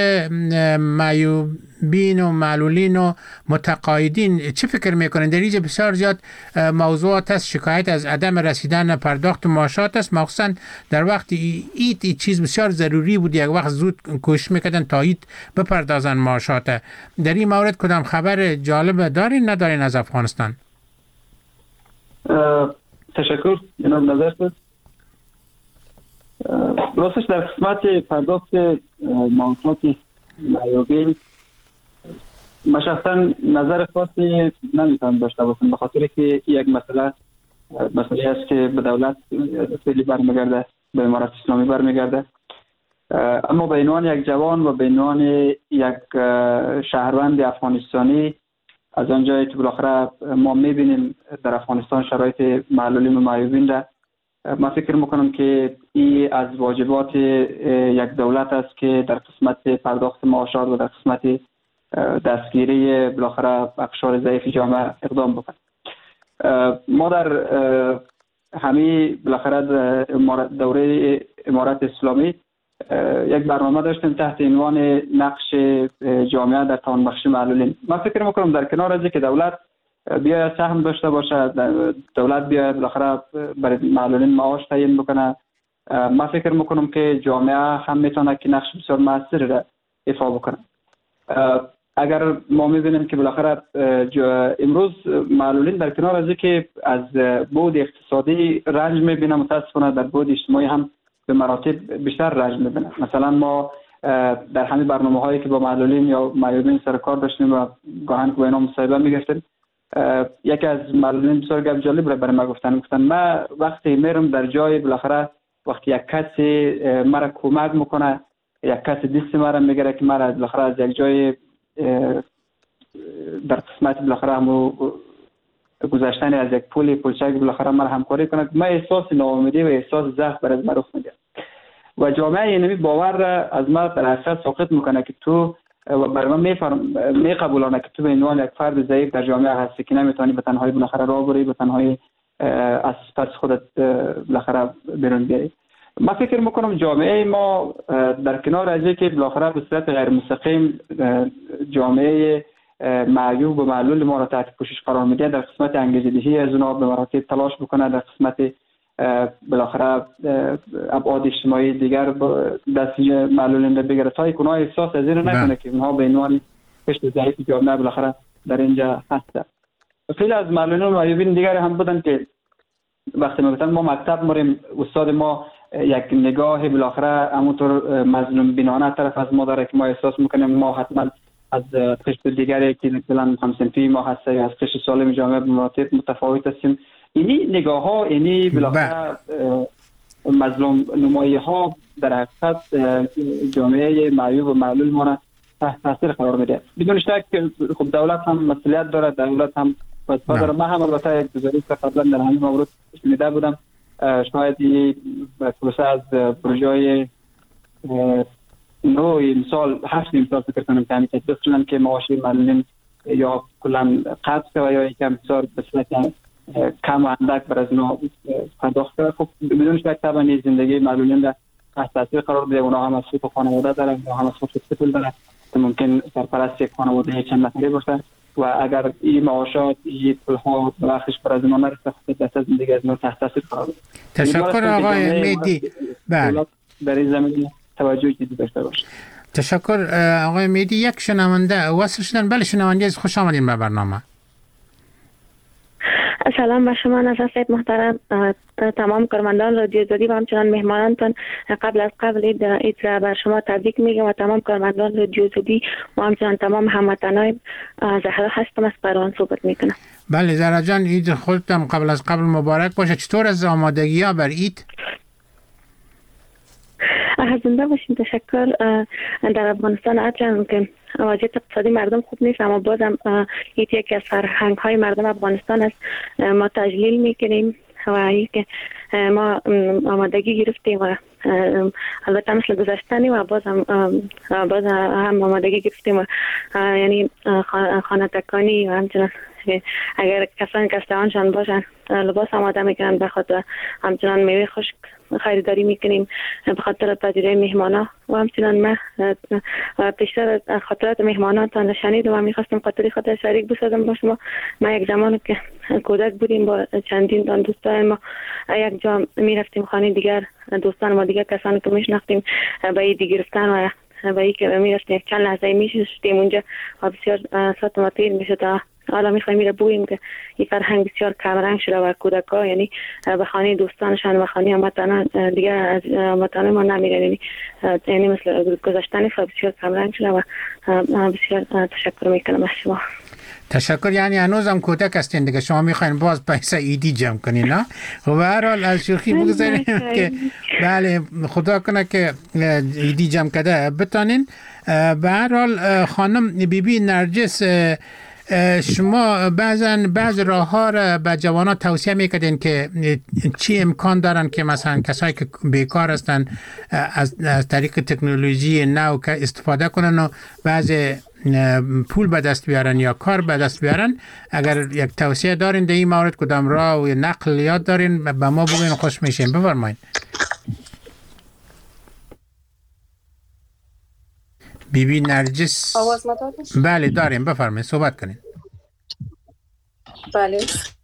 معیوبین و معلولین و متقاعدین چه فکر میکنین؟ در اینجا بسیار زیاد موضوعات است شکایت از عدم رسیدن پرداخت معاشات است مخصوصا در وقت ایت ای چیز بسیار ضروری بود یک وقت زود کوشش میکردن تا ایت بپردازن معاشات در این مورد کدام خبر جالب دارین ندارین از افغانستان؟ تشکر جناب نظر است راستش در قسمت پرداخت معاشات معیوبین من شخصا نظر خاصی نمیتونم داشته باشم به خاطر که یک مسئله مسئله است که به دولت خیلی برمیگرده به امارت اسلامی برمیگرده اما به عنوان یک جوان و به عنوان یک شهروند افغانستانی از آنجایی که بالاخره ما میبینیم در افغانستان شرایط معلولین و معیوبین را من فکر میکنم که این از واجبات یک دولت است که در قسمت پرداخت معاشات و در قسمت دستگیری بالاخره اقشار ضعیف جامعه اقدام بکنه. ما در همین بالاخره دوره امارت اسلامی یک برنامه داشتیم تحت عنوان نقش جامعه در توانبخشی معلولین. من فکر میکنم در کنار از که دولت بیاید سهم داشته باشه دولت بیاید بالاخره برای معلولین معاش تعیین بکنه من فکر میکنم که جامعه هم میتونه که نقش بسیار موثری را ایفا بکنه اگر ما می‌بینیم که بالاخره امروز معلولین در کنار از اینکه از بعد اقتصادی رنج می‌بینن، متأسفانه در بعد اجتماعی هم به مراتب بیشتر رنج می‌بینن. مثلا ما در همین برنامه‌هایی که با معلولین یا معیوبین سر کار داشتیم و گاهن که با اینا مصاحبه می‌گرفتیم، یکی از معلولین بسیار گپ جالب را برای ما گفتن گفتن من وقتی میرم در جای بالاخره وقتی یک کسی مرا کمک میکنه، یک کسی دست مرا میگیره که مرا بالاخره از یک جای در قسمت بالاخره همو گذشتن از یک پولی پولچک بالاخره مرا همکاری کنه، من احساس ناامیدی و احساس ضعف برای من رخ میده و جامعه اینمی باور را از ما در حقیقت ساقط میکنه که تو برای من میفرم میقبولانه که تو به عنوان یک فرد ضعیف در جامعه هستی که نمیتونی به تنهایی بالاخره راه بری، به تنهایی از پس خودت بالاخره بیرون بیاری. من فکر میکنم جامعه ما در کنار از اینکه بالاخره به صورت غیر مستقیم جامعه معیوب و معلول ما را تحت پوشش قرار میده، در قسمت انگیزه‌دهی از اونها به مراتب تلاش بکنه، در قسمت بالاخره ابعاد اجتماعی دیگر دست معلولین را بگیره تا اونها احساس از این نکنه که اونها به عنوان قشر ضعیف جامعه بالاخره در اینجا هستند. خیلی از معلولین و معیوبین دیگر هم بودن که وقتی میگفتن ما مکتب مریم، استاد ما یک نگاه بالاخره همونطور مظلوم بینانه طرف از ما داره که ما احساس میکنیم ما حتما از قشر دیگری که مثلا همسنفی ما هسته یا از قشر سالم جامعه به مراتب متفاوت هستیم. اینی نگاه ها، اینی بالاخره مظلوم نمایی ها در حقیقت جامعه معیوب و معلول ما را تحت تاثیر قرار میده. بدون شک خب دولت هم مسئولیت داره، دولت هم وظیفه داره. من هم البته یک گزارش قبلا در همین مورد شنیده بودم، شاید این پروسه از پروژه نو امسال هشت امسال فکر کنم که همین تشخیص شدن که معاش معلولین یا کلا قطع و یا یکم بسیار به صورت کم و اندک بر از اونها پرداخت کرده. خب بدون شک طبعا زندگی معلولین در تحت تاثیر قرار بده. اونها هم از خود خانواده دارن، اونها هم از خود پول دارن که ممکن سرپرست یک خانواده چند نفره باشه و اگر این معاشات این پولها بخشش بر از اونها نرسه خود دست از زندگی از اونها تحت تاثیر قرار بده. تشکر آقای میدی. بله در این زمینه توجه جدی داشته باشه. تشکر آقای میدی. یک شنونده وصل شدن. بله شنونده از خوش آمدین به برنامه. سلام به شما نظر سید محترم، تمام کارمندان رادیو آزادی و همچنان مهمانانتان. قبل از قبل اید اید را بر شما تبریک میگم و تمام کارمندان رادیو آزادی و همچنان تمام هموطنان. زهرا هستم از قروان صحبت میکنم. بله زهرا جان، عید خودتان قبل از قبل مبارک باشه. چطور از آمادگی ها بر عید؟ زنده باشین. تشکر. در افغانستان هرچند که وضعیت اقتصادی مردم خوب نیست اما بازم یکی از فرهنگ های مردم افغانستان است. ما تجلیل میکنیم و اینکه ما آمادگی گرفتیم و البته مثل گذشتنی و باز هم باز هم آمادگی گرفتیم و یعنی خانه تکانی و همچنان اگر کسان که استوانشان باشن لباس آماده میکنن به خاطر همچنان میوه خشک خریداری میکنیم به خاطر پذیرای مهمانا و همچنان ما پیشتر خاطرات مهمانانتان شنیدم و میخواستم خاطری خاطر شریک بسازم با شما. ما یک زمان که کودک بودیم با چندین تان دوستان ما یک جا میرفتیم خانه دیگر دوستان ما دیگر کسانی که میشناختیم به ایدی گرفتن و به ای که میرفتیم چند لحظه میشستیم اونجا و بسیار ساعت ما تیر میشد. حالا میخوایم میره بوییم که این فرهنگ بسیار کمرنگ شده و کودکا یعنی به خانه دوستانشان و خانه هموطنان دیگر از هموطنان ما نمیرن، یعنی یعنی مثل گذشتن بسیار کمرنگ شده و بسیار تشکر میکنم از شما. تشکر. یعنی هنوز هم کودک هستین دیگه، شما میخواین باز پیسه ایدی جمع کنین نه؟ و به هر حال از شوخی بگذاریم که بله خدا کنه که ایدی جمع کرده بتانین. به هر حال خانم بیبی بی نرجس، شما بعضن بعض راه ها را به جوانان توصیه میکردین که چی امکان دارن که مثلا کسایی که بیکار هستن از, از طریق تکنولوژی نو استفاده کنن و بعض پول به دست بیارن یا کار به دست بیارن. اگر یک توصیه دارین در این مورد کدام راه و نقل یاد دارین به ما بگوین، خوش میشیم. بفرمایید. بیبی بی نرجس آواز ما داریم؟ بله داریم، بفرمایید صحبت کنین. بله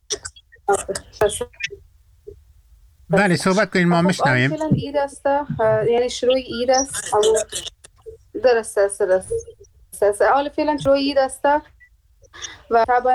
بله صحبت کنین ما میشنویم. فعلا اید است، یعنی شروع اید است. درست است درست است. حال فعلا شروع عید است و طبعا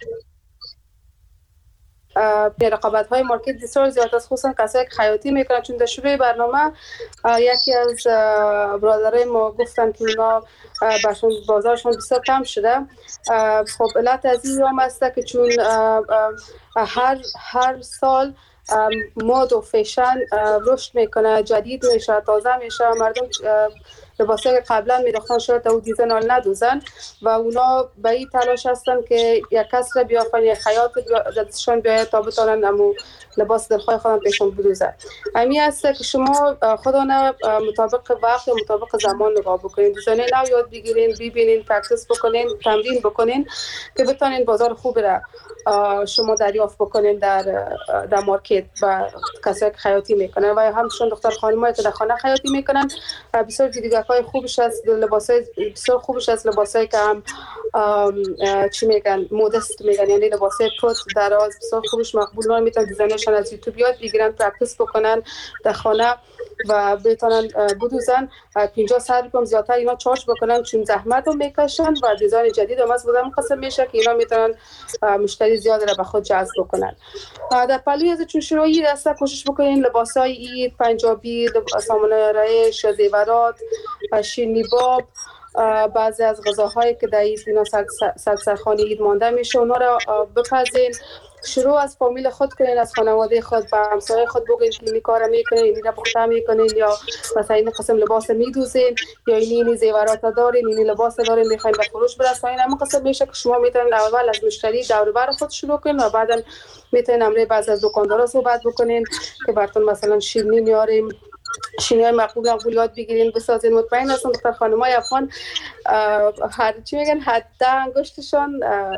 رقابت های مارکت بسیار زیاد است، خصوصا کسایی که خیاطی میکنن، چون در شروع برنامه یکی از برادرای ما گفتن که اونا برشون بازارشون بسیار کم شده. خب علت از این هم است که چون هر هر سال مد و فیشن رشد میکنه، جدید میشه، تازه میشه، مردم لباسایی که قبلا می‌دوختن شاید او دیزاین حال ندوزن و اونا به این تلاش هستن که یک کس را بیافن، یک خیاط دستشان بیاید تا بتانن امو لباس دلخواه خودم پیشون بدوزن. همین است که شما خودانه مطابق وقت و مطابق زمان نگاه بکنین، دیزاین نو یاد بگیرین، ببینین، پرکتیس بکنین، تمرین بکنین که بتانین بازار خوب را شما دریافت بکنین در در مارکت و کسایی که خیاطی میکنن و همچنین دختر خانمایی که در خانه خیاطی میکنن. بسیار دیدگاه‌های خوبش است، لباسای بسیار خوبش است، لباسایی که هم چی میگن مودست میگن، یعنی لباسای پروت دراز بسیار خوبش مقبول میتونن دیزاینشون از یوتیوب یاد بگیرن، پرکتیس بکنن در خانه و بتونن بدوزن. پنجاه صد روپیه زیادتر اینا چارج بکنن چون زحمت رو میکشن و دیزاین جدید هم از بودن قسم میشه که اینا میتونن مشتری زیاد را به خود جذب بکنن. در پلوی از چون شروعی دسته کوشش بکنین لباسای عید، پنجابی، سامان رایش، زیورات، شیرینی باب، بعضی از غذاهایی که در عید اینا سر سرخانه عید مانده میشه اونا را بپزین. شروع از فامیل خود کنین، از خانواده خود به همسایه خود بگین که این کارا میکنین، این را پخته میکنین یا مثلا این قسم لباس میدوزین یا این این زیورات دارین، این لباس دارین میخواین به فروش برسونین. اما قسم میشه که شما میتونین اول از مشتری دور و بر خود شروع کنین و بعدا میتونین امروز بعضی از دکاندارا صحبت بکنین که براتون مثلا شیرینی میاریم، شیرینی مقبول مقبول یاد بگیرین بسازین. مطمئن هستم دختر خانمای افغان هر چی میگن حد انگشتشون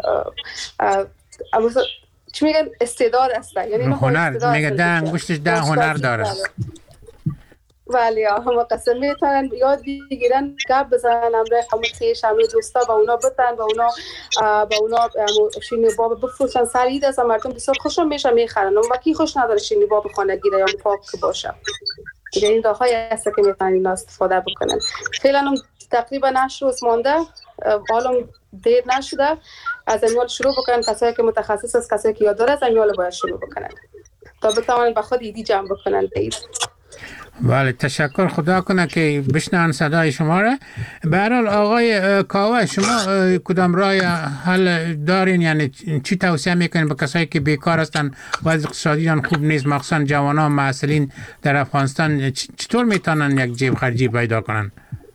چی میگن استعداد هستن، یعنی هنر میگه ده انگشتش ده هنر داره. ولی هم قسم میتونن یاد بگیرن، گپ بزنن، امروز خموسیش همه دوستا با اونا بتن، با اونا با اونا شیرینی باب بفروشن. سر عید از مردم بسیار خوشم میشه میخرن. اون وکی خوش نداره شیرینی باب خانگی یا پاک باشه. دیگه این راههای هست که میتونن اینا استفاده بکنن. فعلا هم تقریبا هشت روز مانده، حالا دیر نشده، از امیال شروع بکنن. کسایی که متخصص است، کسایی که یاد داره از امیال باید شروع بکنن تا بتوانن به خود ایدی جمع بکنن دید. بله تشکر، خدا کنه که بشنن صدای شما را. به هر حال آقای کاوه، شما کدام راه حل دارین، یعنی چی توصیه میکنین به کسایی که بیکار هستن و از اقتصادیشان خوب نیست، مخصوصا جوانان معسلین در افغانستان، چطور میتونن یک جیب خرجی پیدا کنن؟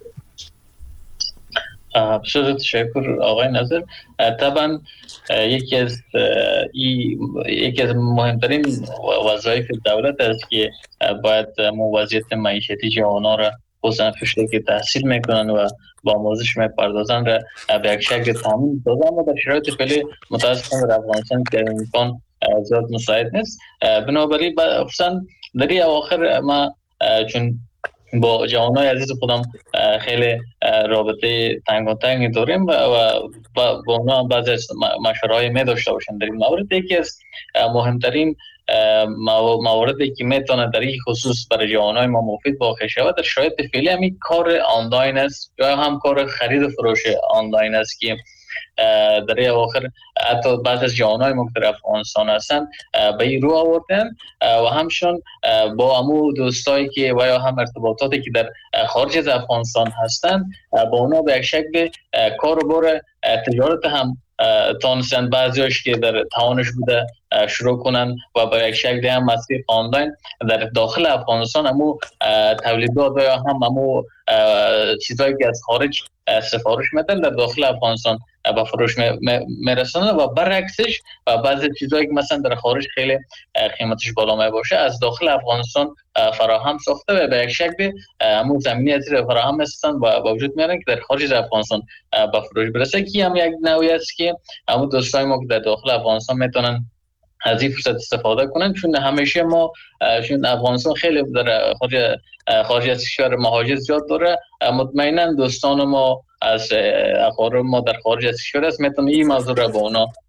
بسیار تشکر آقای نظر. طبعا یکی از یکی از مهمترین وظایف دولت است که باید وضعیت معیشتی جوانان را خصوصا کشته که تحصیل میکنن و با آموزش میپردازن را به یک شکل تامین دادن و در شرایط فعلی متاسفانه در افغانستان که امکان زیاد مساعد نیست. بنابراین خصوصا در این اواخر ما چون با جوانای عزیز خودم خیلی رابطه تنگاتنگی داریم و با اونا بعضی از مشوره‌های می داشته باشیم در این مورد. یکی از مهمترین مواردی که میتونه در این خصوص برای جوانای ما مفید واقع شود در شرایط فعلی همین کار آنلاین است یا هم کار خرید و فروش آنلاین است که در این اواخر حتی بعض از جوانای ما که در افغانستان هستن به این رو آوردن و همشون با امو دوستایی که و یا هم ارتباطاتی که در خارج از افغانستان هستن با اونا به یک شکل کار و بار تجارت هم تانستن، بعضیش که در توانش بوده شروع کنن و به یک شکل هم مسیر آنلاین در داخل افغانستان امو تولیدات یا هم امو چیزایی که از خارج سفارش میدن در داخل افغانستان به فروش میرسونن و برعکسش و بعضی چیزایی که مثلا در خارج خیلی قیمتش بالا می باشه از داخل افغانستان فراهم ساخته و به یک شکل همون زمینی از فراهم هستن و با وجود میارن که در خارج از افغانستان به فروش برسه. که هم یک نوعی است که همون دوستای ما که در داخل افغانستان میتونن از این فرصت استفاده کنن، چون همیشه ما چون افغانستان خیلی در خارج خارج از کشور مهاجر زیاد داره، مطمئنا دوستان ما از اقارب ما در خارج از کشور است میتونن این موضوع را با اونا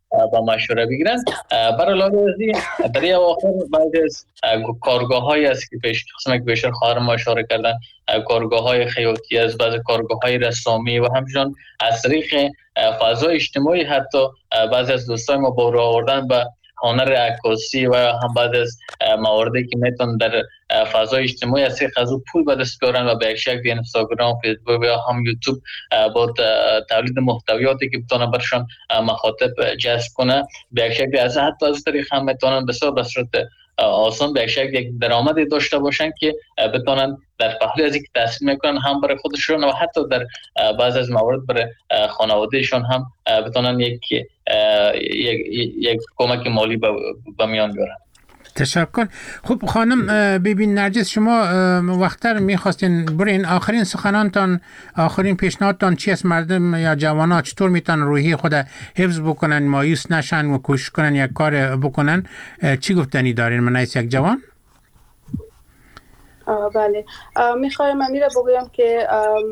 با مشوره بگیرن. برای علاوه از این در این اواخر بعد از کارگاه هایی است که پیش قسمه که بیشتر خواهر ما اشاره کردن، کارگاه های خیاطی از بعض کارگاه های رسامی و همچنان از طریق فضای اجتماعی حتی بعضی از دوستای ما با راه آوردن به هنر عکاسی و هم بعد از مواردی که میتون در فضای اجتماعی از طریق از او پول به دست بیارن و به یک شکل اینستاگرام، فیسبوک یا هم یوتیوب با تولید محتویاتی که بتونن برشان مخاطب جذب کنه به یک شکل از حتی از طریق هم میتونن بسیار به صورت آسان به یک شکل یک درآمدی داشته باشن که بتونن در پهلوی از اینکه تحصیل میکنن هم برای خودشون و حتی در بعض از موارد برای خانوادهشون هم بتونن یک یک یک کمک مالی به میان بیارن. تشکر. خب خانم ببین نرجس، شما وقتر میخواستین برین آخرین سخنانتان، آخرین پیشنهادتان چی است؟ مردم یا جوانان چطور میتونن روحی خود حفظ بکنن، مایوس نشن و کوشش کنن یک کار بکنن؟ چی گفتنی دارین من از یک جوان؟ بله، میخوایم امیر بگویم که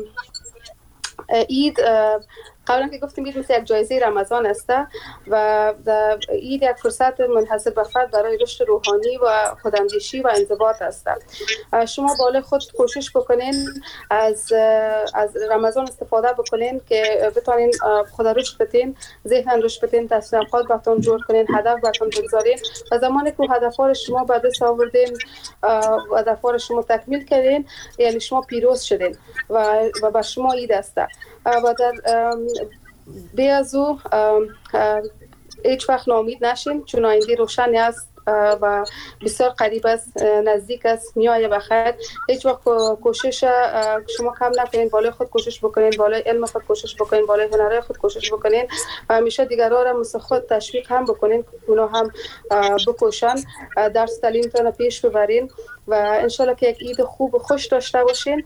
عید قبلا که گفتیم عید مثل یک جایزه رمضان است و عید یک فرصت منحصر به فرد برای رشد روحانی و خوداندیشی و انضباط است. شما بالا خود کوشش بکنین از از رمضان استفاده بکنین که بتونین خدا رشد بدین، ذهن رشد بدین، تصمیمات براتون جور کنین، هدف براتون بگذارین و زمانی که هدف‌ها شما به دست آوردین و هدف‌ها شما تکمیل کردین یعنی شما پیروز شدین و و بر شما عید است. و در بیازو هیچ وقت ناامید نشین، چون آینده روشنی است و بسیار قریب است، نزدیک است، میایه بخیر. هیچ وقت کوشش شما کم نکنین، بالای خود کوشش بکنین، بالای علم خود کوشش بکنین، بالای هنرهای خود کوشش بکنین و همیشه دیگران را مثل خود تشویق هم بکنین که اونا هم بکوشن، درس تعلیمتون را پیش ببرین و انشالله که یک عید خوب و خوش داشته باشین.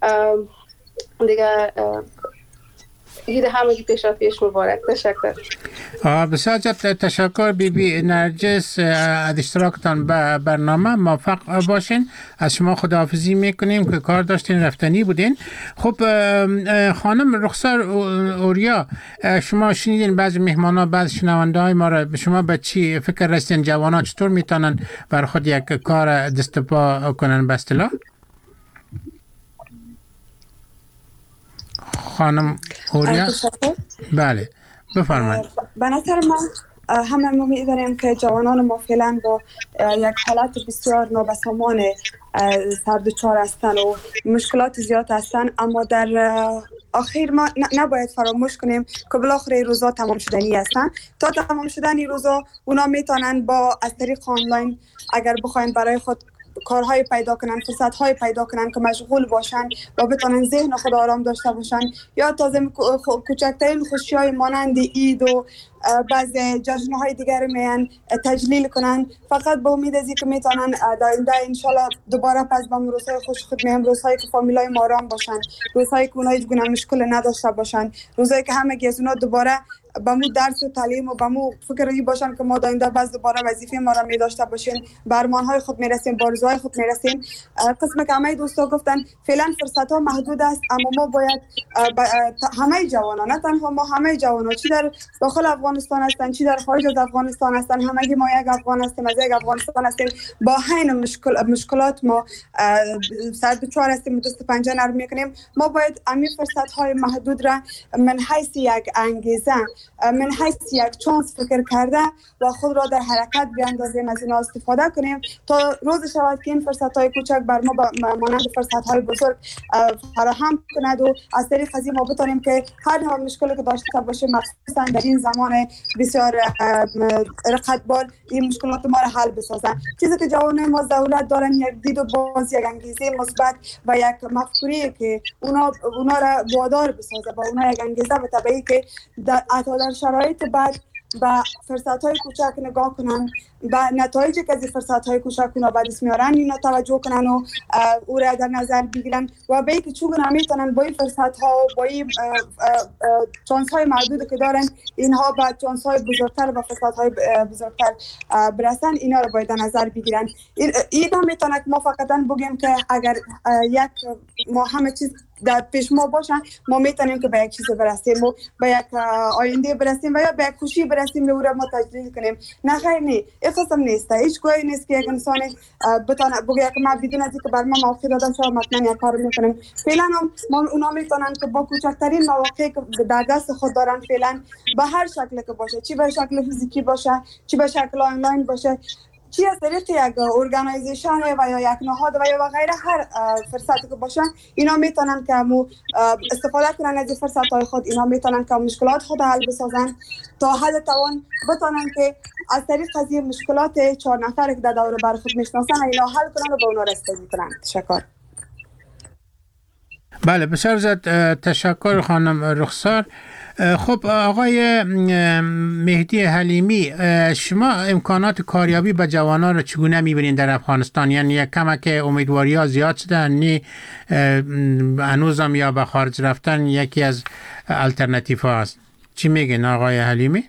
دیگه عید همگی پیش را پیش مبارک. تشکر. بسیار تشکر بی بی نرجس از اشتراکتان به برنامه. موفق باشین. از شما خداحافظی میکنیم که کار داشتین، رفتنی بودین. خب خانم رخسار اوریا، شما شنیدین بعضی مهمانا، بعض شنونده های ما را، شما به چی فکر رسیدین جوانان چطور میتونن بر خود یک کار دست پا کنن به اصطلاح؟ خانم اوریا. بله بفرمایید. به نظر من همه ما می‌دانیم که جوانان ما فعلا با یک حالت بسیار نابسامان سر دچار هستند و مشکلات زیاد هستند، اما در آخر ما نباید فراموش کنیم که بالاخره این روزا تمام شدنی هستند. تا تمام شدن این روزا اونا میتونن با از طریق آنلاین اگر بخواین برای خود کارهای پیدا کنن، فرصت‌های پیدا کنن که مشغول باشن و بتونن ذهن خود آرام داشته باشن، یا تازه کوچکترین خوشی‌های مانند عید و بعض جشن‌های دیگر میان تجلیل کنن، فقط با امید از اینکه میتونن در آینده انشالله دوباره پس به روزهای خوش خود میام، روزهایی که فامیلای ما آرام باشن، روزهایی که اونها هیچ گونه مشکل نداشته باشن، روزهایی که همه از اونها دوباره با مو درس و تعلیم و با مو فکری باشن که ما در آینده باز دوباره وظیفه ما را می داشته باشیم، به ارمان‌های خود میرسیم، به آرزوهای خود میرسیم. قسم که همه دوستا گفتن فعلا فرصت‌ها محدود است، اما ما باید همه جوانان، نه تنها ما، همه جوانان چی در داخل افغانستان هستن چی در خارج از افغانستان هستن، همگی ما یک افغان هستیم، از یک افغانستان هستیم، با همین مشکل مشکلات ما سر دچار هستیم، دست پنجه نرم میکنیم. ما باید همین فرصت‌های محدود را من حیث یک انگیزه، من حیث یک چانس فکر کرده و خود را در حرکت بیاندازیم، از اینا استفاده کنیم تا روز شود که این فرصت‌های کوچک بر ما مانند فرصت‌های بزرگ فراهم کند و از طریق از این ما بتونیم که هر نوع مشکلی که داشته باشیم، مخصوصا در این زمان بسیار رقتبار، این مشکلات ما را حل بسازن. چیزی که جوانان ما دولت دارن یک دید و باز، یک انگیزه مثبت و یک مفکوری که اونا اونا را وادار بسازه، با اونا یک انگیزه به طبعی که در حتی در شرایط بعد با فرصت‌های کوچک نگاه کنن، با نتایجی که از فرصت‌های کوچک اونا به دست میارن اینا توجه کنن و او را در نظر بگیرن و به اینکه چگونه میتونن با این فرصت‌ها و با این چانس‌های محدودی که دارن اینها به چانس‌های بزرگتر و فرصت‌های بزرگتر برسن، اینا رو باید در نظر بگیرن. این هم میتونه که ما فقط بگیم که اگر یک ما همه چیز در پیش ما باشن ما میتونیم که به یک چیز برسیم و به یک آینده برسیم و یا به یک خوشی برسیم و ما تجلیل کنیم. نه خیر نه این قسم نیست. هیچ گاهی نیست که یک انسان بتونه بگه که ما بدون از اینکه بر ما موقع داده شود مثلا یک کار میکنیم. فعلا هم ما اونا میتونن که با کوچکترین مواقعی که در دست خود دارن فعلا به هر شکلی که باشه، چی به شکل فیزیکی باشه، چی به شکل آنلاین باشه، چی از طریق یک ارگانایزیشن و یا یک نهاد و یا غیره، هر فرصتی که باشن اینا میتونن که مو استفاده کنن از فرصت‌های خود. اینا میتونن که مشکلات خود حل بسازن تا حد توان بتونن که از طریق از این مشکلات چهار نفر که در دور بر خود میشناسن اینا حل کنن و به اونا رسیدگی کنن. تشکر. بله بسیار زیاد تشکر خانم رخسار. خب آقای مهدی حلیمی، شما امکانات کاریابی به جوانان رو چگونه می‌بینید در افغانستان؟ یعنی یک کمک امیدواری ها زیاد شده، نی هنوزم یا به خارج رفتن یکی از الटरनेटिव ها است. چی میگین آقای حلیمی؟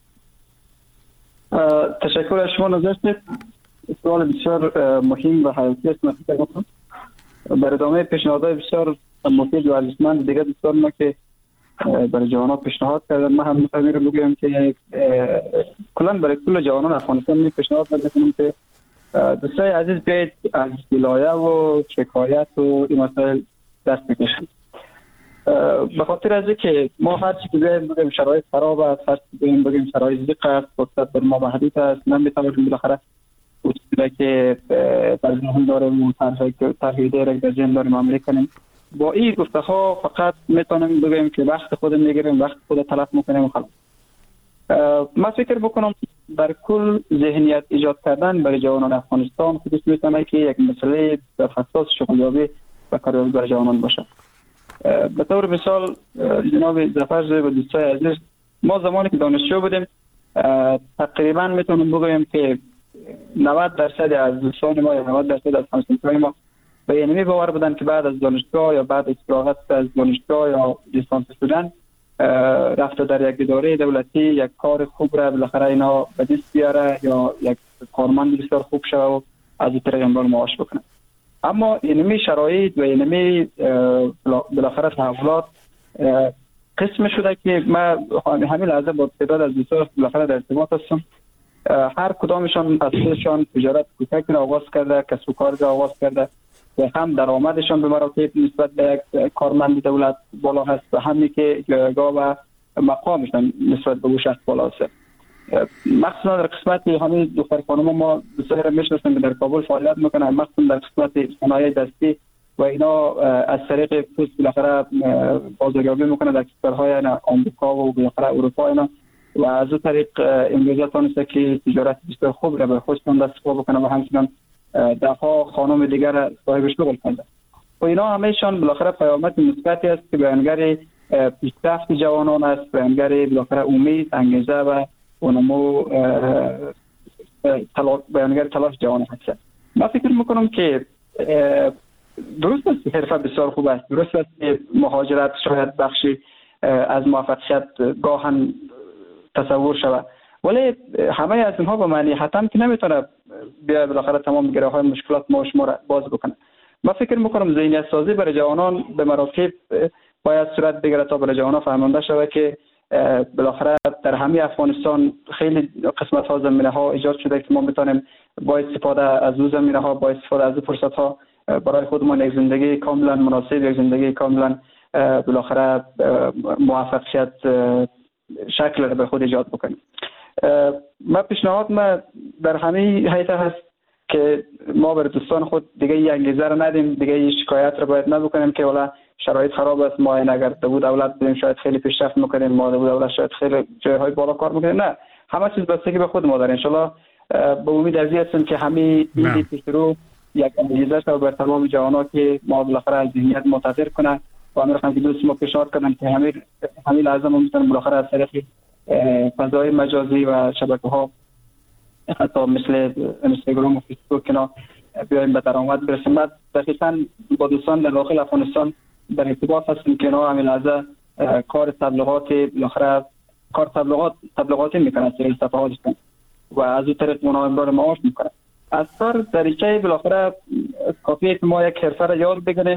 تشکر از شما نظر است. سوال بسیار مهم و حیاتی است. من برای ادامه پیشنهادهای بسیار مفید و ارزشمند دیگه دوستان ما که برای جوانان پیشنهاد کردن، ما هم می‌خوایم رو بگیم که کلاً برای کل جوانان افغانستان می پیشنهاد می‌کنیم که دوستای عزیز بیاید از ولایت و شکایت و این مسائل دست بکشید. به خاطر از اینکه ما هر چی که بیایم بگیم شرایط خراب است، هر چی بگیم بگیم شرایط ضیق است، فرصت بر ما محدود است، نمی‌توانیم بالاخره اصولی که در ذهن داریم و طرحی دیگر در ذهن داریم عملی کنیم. با این گفته ها فقط میتونیم بگیم که وقت خود میگیریم، وقت خود تلف میکنیم و خلاص. من فکر بکنم در کل ذهنیت ایجاد کردن برای جوانان افغانستان خودش میتونه که یک مسئله حساس شغلیابی و کاریابی برای جوانان باشه. به طور مثال جناب ظفر و دوستای عزیز، ما زمانی که دانشجو بودیم تقریبا میتونم بگویم که نود درصد از دوستان ما یا نود درصد از همسنفای ما به اینمی باور بودن که بعد از دانشگاه یا بعد از فراغت از دانشگاه یا لیسانس شدن رفته در یک اداره دولتی یک کار خوب را بالاخره اینا به دست بیاره یا یک کارمند بسیار خوب شوه و از این طریق امرار معاش بکنه. اما اینمی شرایط و اینمی بالاخره تحولات قسم شده که ما همین لحظه با تعداد از دوستان بالاخره در ارتباط هستم. هر کدامشان از خودشان تجارت کوچک را آغاز کرده، کسب و کار را آغاز کرده و هم درآمدشان به مراتب نسبت به یک کارمند دولت بالا هست و همین که جایگاه و مقامشان نسبت به او شخص بالا است. مخصوصا در قسمت همین دختر خانم ما دوستایی را میشناسیم که در کابل فعالیت میکنن، مخصوصا در قسمت صنایع دستی و اینا از طریق پست بالاخره بازاریابی میکنه در کشورهای آمریکا و بالاخره اروپا اینا و از اون طریق امروز تونسته که تجارت بسیار خوب را به خودشون دست پا بکنه و همچنان دهها خانم دیگر صاحب شغل کنند. و اینا همهشان بالاخره پیامد مثبتی است که بیانگر پیشرفت جوانان است، بیانگر بالاخره امید، انگیزه و نمو بیانگر تلاش جوانان هست. من فکر میکنم که درست است حرفه بسیار خوب است، درست است که مهاجرت شاید بخشی از موفقیت گاهن تصور شود، ولی همه از اینها به معنی حتما که نمیتونه بیا بالاخره تمام گره های مشکلات ما و شما را باز بکنه. من فکر میکنم ذهنیت سازی برای جوانان به مراتب باید صورت بگیره تا برای جوانان فهمانده شود که بالاخره در همه افغانستان خیلی قسمت ها زمینه ها ایجاد شده که ما میتونیم با استفاده از اون زمینه ها، با استفاده از فرصت ها برای خودمان یک زندگی کاملا مناسب، یک زندگی کاملا بالاخره موفقیت شکل را به خود ایجاد بکنیم. ما پیشنهاد ما در همه حیث هست که ما بر دوستان خود دیگه این انگیزه را ندیم، دیگه این شکایت را باید نبکنیم که والا شرایط خراب است، ما این اگر دو دولت بودیم شاید خیلی پیشرفت میکنیم، ما دو دولت شاید خیلی جایهای بالا کار میکنیم. نه، همه چیز بستگی به خود ما داره. انشالله به امید از این هستیم که همه این پیش رو یک انگیزه را بر تمام جوانان که ما بالاخره از ذهنیت متاثر کنه و امر خواهم که دوست ما پیشنهاد کردن که همه همه لازم ما میتونن بالاخره از طریق فضای مجازی و شبکه‌ها حتی مثل اینستاگرام و فیسبوک اینا بیایم به درآمد برسیم. بعد دقیقاً با دوستان در داخل افغانستان در ارتباط هستیم که اینا همین لحظه کار تبلیغات بالاخره کار تبلیغات تبلیغاتی میکنن از طریق صفحاتشون و از اون طریق اونا امرار معاش میکنن. از کار دریچه بالاخره کافیه که ما یک حرفه را یاد بگیریم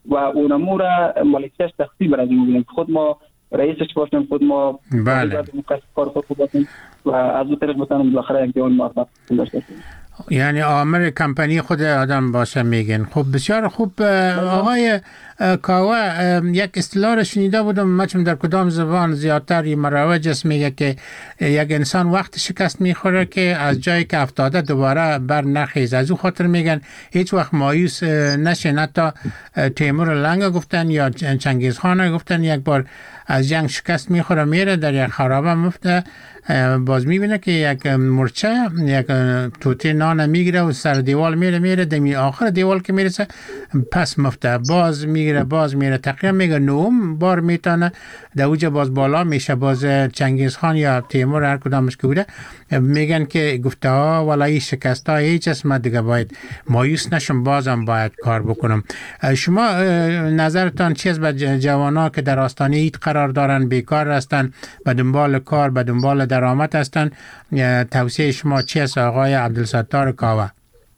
و اونمو را مالکیش تقسیم از این ببینیم، خود ما رئیسش باشیم، خود ما بله کار خود باشیم و از اون طریق مثلا بالاخره یک دیوان موفق داشته باشیم. یعنی آمر کمپانی خود آدم باشه میگن. خب بسیار خوب. آقای کاوه، یک اصطلاح شنیده بودم، مچم در کدام زبان زیادتر مروج است، میگه که یک انسان وقت شکست میخوره که از جایی که افتاده دوباره بر نخیز. از او خاطر میگن هیچ وقت مایوس نشین. حتی تیمور لنگ گفتن یا چنگیز خان گفتن یک بار از جنگ شکست میخوره میره در یک خرابه مفته، باز میبینه که یک مرچه یک توتی نان میگیره و سر دیوال میره میره دمی آخر دیوال که میرسه پس مفته باز میگیره باز میره، تقریبا میگه نوم بار میتونه در اوج باز بالا میشه. باز چنگیز خان یا تیمور هر کدامش که بوده میگن که گفته ها ولایی شکست ها هیچ اسم دیگه باید مایوس نشم، بازم باید کار بکنم. شما نظرتان چیست به جوانا که در آستانه عید قرار دارن، بیکار هستن، به دنبال کار به دنبال درآمد هستن؟ توصیه شما چیست آقای عبدالستار کاوه؟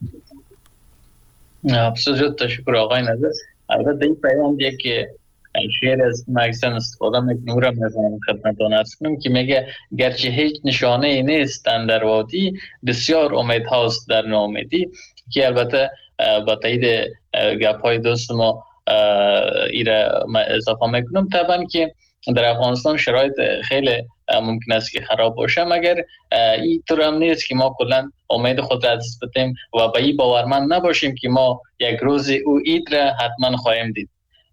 بسیار تشکر آقای نظر. البته این پیام دیگه که شعر از مکسن استفاده میکنم را میزنم خدمتان ارز کنم که میگه گرچه هیچ نشانه ای نیست در وادی، بسیار امید هاست در ناامیدی، که البته با تایید گپ های دوست ما ایره اضافه میکنم. طبعا که در افغانستان شرایط خیلی ممکن است که خراب باشه، مگر این طور هم نیست که ما کلا امید خود را از دست بدیم و به این باورمند نباشیم که ما یک روز او عید را حتما خواهیم دید.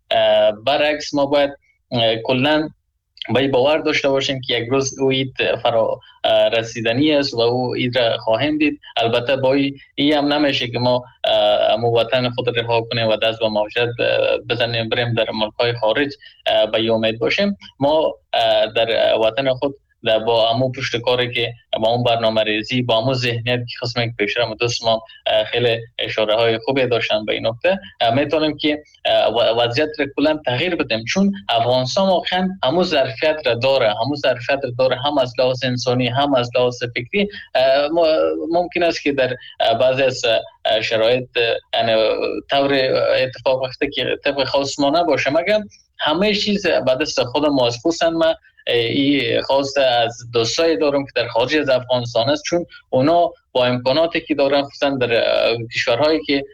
برعکس ما باید کلا به این باور داشته باشیم که یک روز او عید فرا رسیدنی است و او عید را خواهیم دید. البته با این هم نمیشه که ما مو وطن خود رها کنیم و دست به مهاجرت بزنیم بریم در ملک‌های خارج به این امید باشیم. ما در وطن خود با امو پشت کاری که با اون برنامه ریزی با امو ذهنیت که خصمه که پیشتر دوست ما خیلی اشاره های خوبی داشتن به این نکته، میتونیم که وضعیت را کلا تغییر بدیم، چون افغانستان واقعا همو ظرفیت را داره، همو ظرفیت را داره، هم از لحاظ انسانی هم از لحاظ فکری. ممکن است که در بعضی از شرایط یعنی طور اتفاق وقتی که طبق خاص ما نباشه، مگر همه چیز بعد از خود ما است. خصوصا ما این خواست از دوستایی دارم که در خارج از افغانستان است، چون اونا با امکاناتی که دارن، خصوصا در کشورهایی که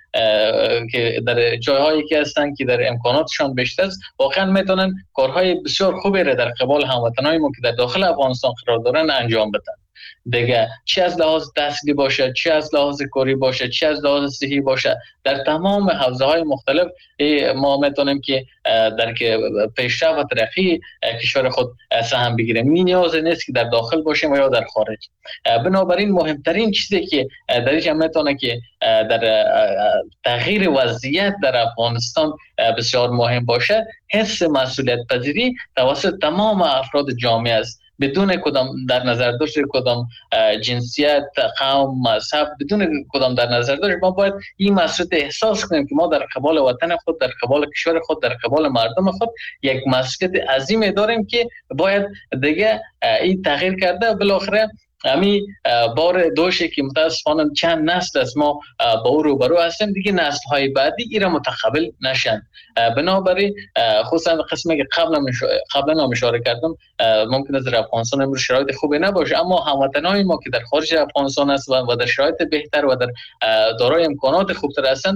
که در جایهایی که هستن که در امکاناتشان بیشتر است، واقعا میتونن کارهای بسیار خوبی را در قبال هموطنای ما که در داخل افغانستان قرار دارن انجام بدن. دیگه چه از لحاظ تحصیلی باشه، چه از لحاظ کاری باشه، چه از لحاظ صحی باشه، در تمام حوزه‌های مختلف ما میتونیم که در که پیشرفت و ترقی کشور خود سهم بگیریم. این نیاز نیست که در داخل باشیم یا در خارج. بنابراین مهمترین چیزی که در اینجا میتونه که در تغییر وضعیت در افغانستان بسیار مهم باشه، حس مسئولیت پذیری توسط تمام افراد جامعه است، بدون کدام در نظر داشت کدام جنسیت، قوم، مذهب، بدون کدام در نظر داشت ما باید این مسئولیت احساس کنیم که ما در قبال وطن خود، در قبال کشور خود، در قبال مردم خود یک مسئولیت عظیمی داریم که باید دیگه این تغییر کرده. بالاخره امی بار دوشه که متاسفانه چند نسل از ما با او روبرو هستیم، دیگه نسل های بعدی ایره متقبل نشن. بنابراین خصوصا قسمی که قبلا قبلا هم اشاره کردم، ممکن است در افغانستان امروز شرایط خوبی نباشه، اما هموطنان ما که در خارج افغانستان است و در شرایط بهتر و در دارای امکانات خوبتر هستند،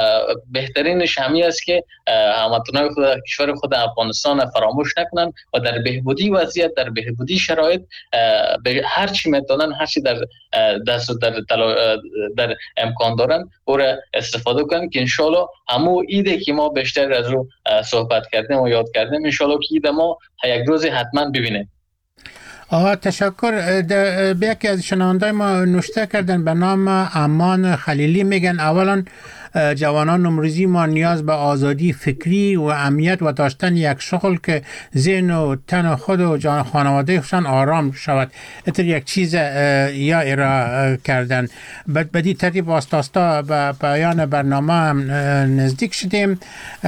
بهترینش همین است که هموطنان خود در کشور خود افغانستان فراموش نکنن و در بهبودی وضعیت، در بهبودی شرایط به هر چی میتونن، هر چی در دست و در در امکان دارن او را استفاده کنن که انشالله همو ایده که ما بیشتر از رو صحبت کردیم و یاد کردیم، انشالله که ایده ما یک روز حتما ببینیم. آقا تشکر. به یکی از شنوندای ما نوشته کردن به نام امان خلیلی، میگن اولا جوانان امروزی ما نیاز به آزادی فکری و امنیت و داشتن یک شغل که ذهن و تن خود و جان خانواده خودشان آرام شود. اتر یک چیز یا ارائه کردن. بدی ترتیب واسطاستا به پایان برنامه هم نزدیک شدیم.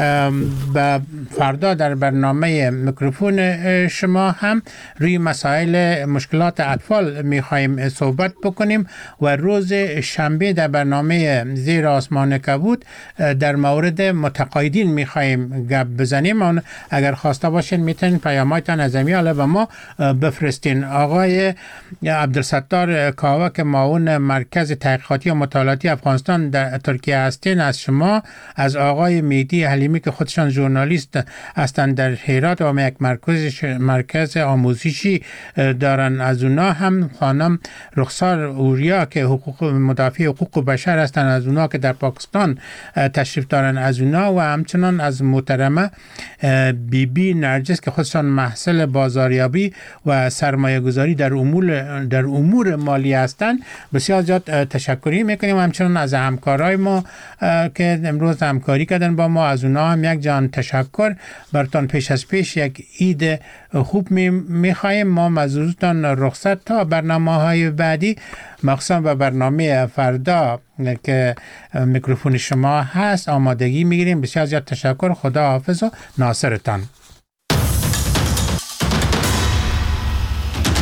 به فردا در برنامه میکروفون شما هم روی مسائل مشکلات اطفال میخوایم صحبت بکنیم و روز شنبه در برنامه زیر آسمان که بود در مورد متقاعدین میخوایم گپ بزنیم. اون اگر خواسته باشین میتونین پیامایتان از امیال به ما بفرستین. آقای عبدالستار کاوه که معاون مرکز تحقیقاتی و مطالعاتی افغانستان در ترکیه هستین، از شما، از آقای میدی حلیمی که خودشان ژورنالیست هستند در هرات و یک مرکز مرکز آموزشی دارن، از اونا هم خانم رخسار اوریا که حقوق مدافع حقوق بشر هستند، از اونا که در پاکستان تشریف دارن از اونا، و همچنان از محترمه بی بی نرجس که خودشان محصل بازاریابی و سرمایه گذاری در امور در امور مالی هستند. بسیار زیاد تشکری میکنیم. همچنان از همکارای ما که امروز همکاری کردن با ما، از اونا هم یک جان تشکر. براتون پیش از پیش یک عید خوب میخوایم. ما مزورتان رخصت تا برنامه های بعدی، مخصوصا به برنامه فردا که میکروفون شما هست، آمادگی میگیریم. بسیار زیاد تشکر. خدا حافظ و ناصرتان.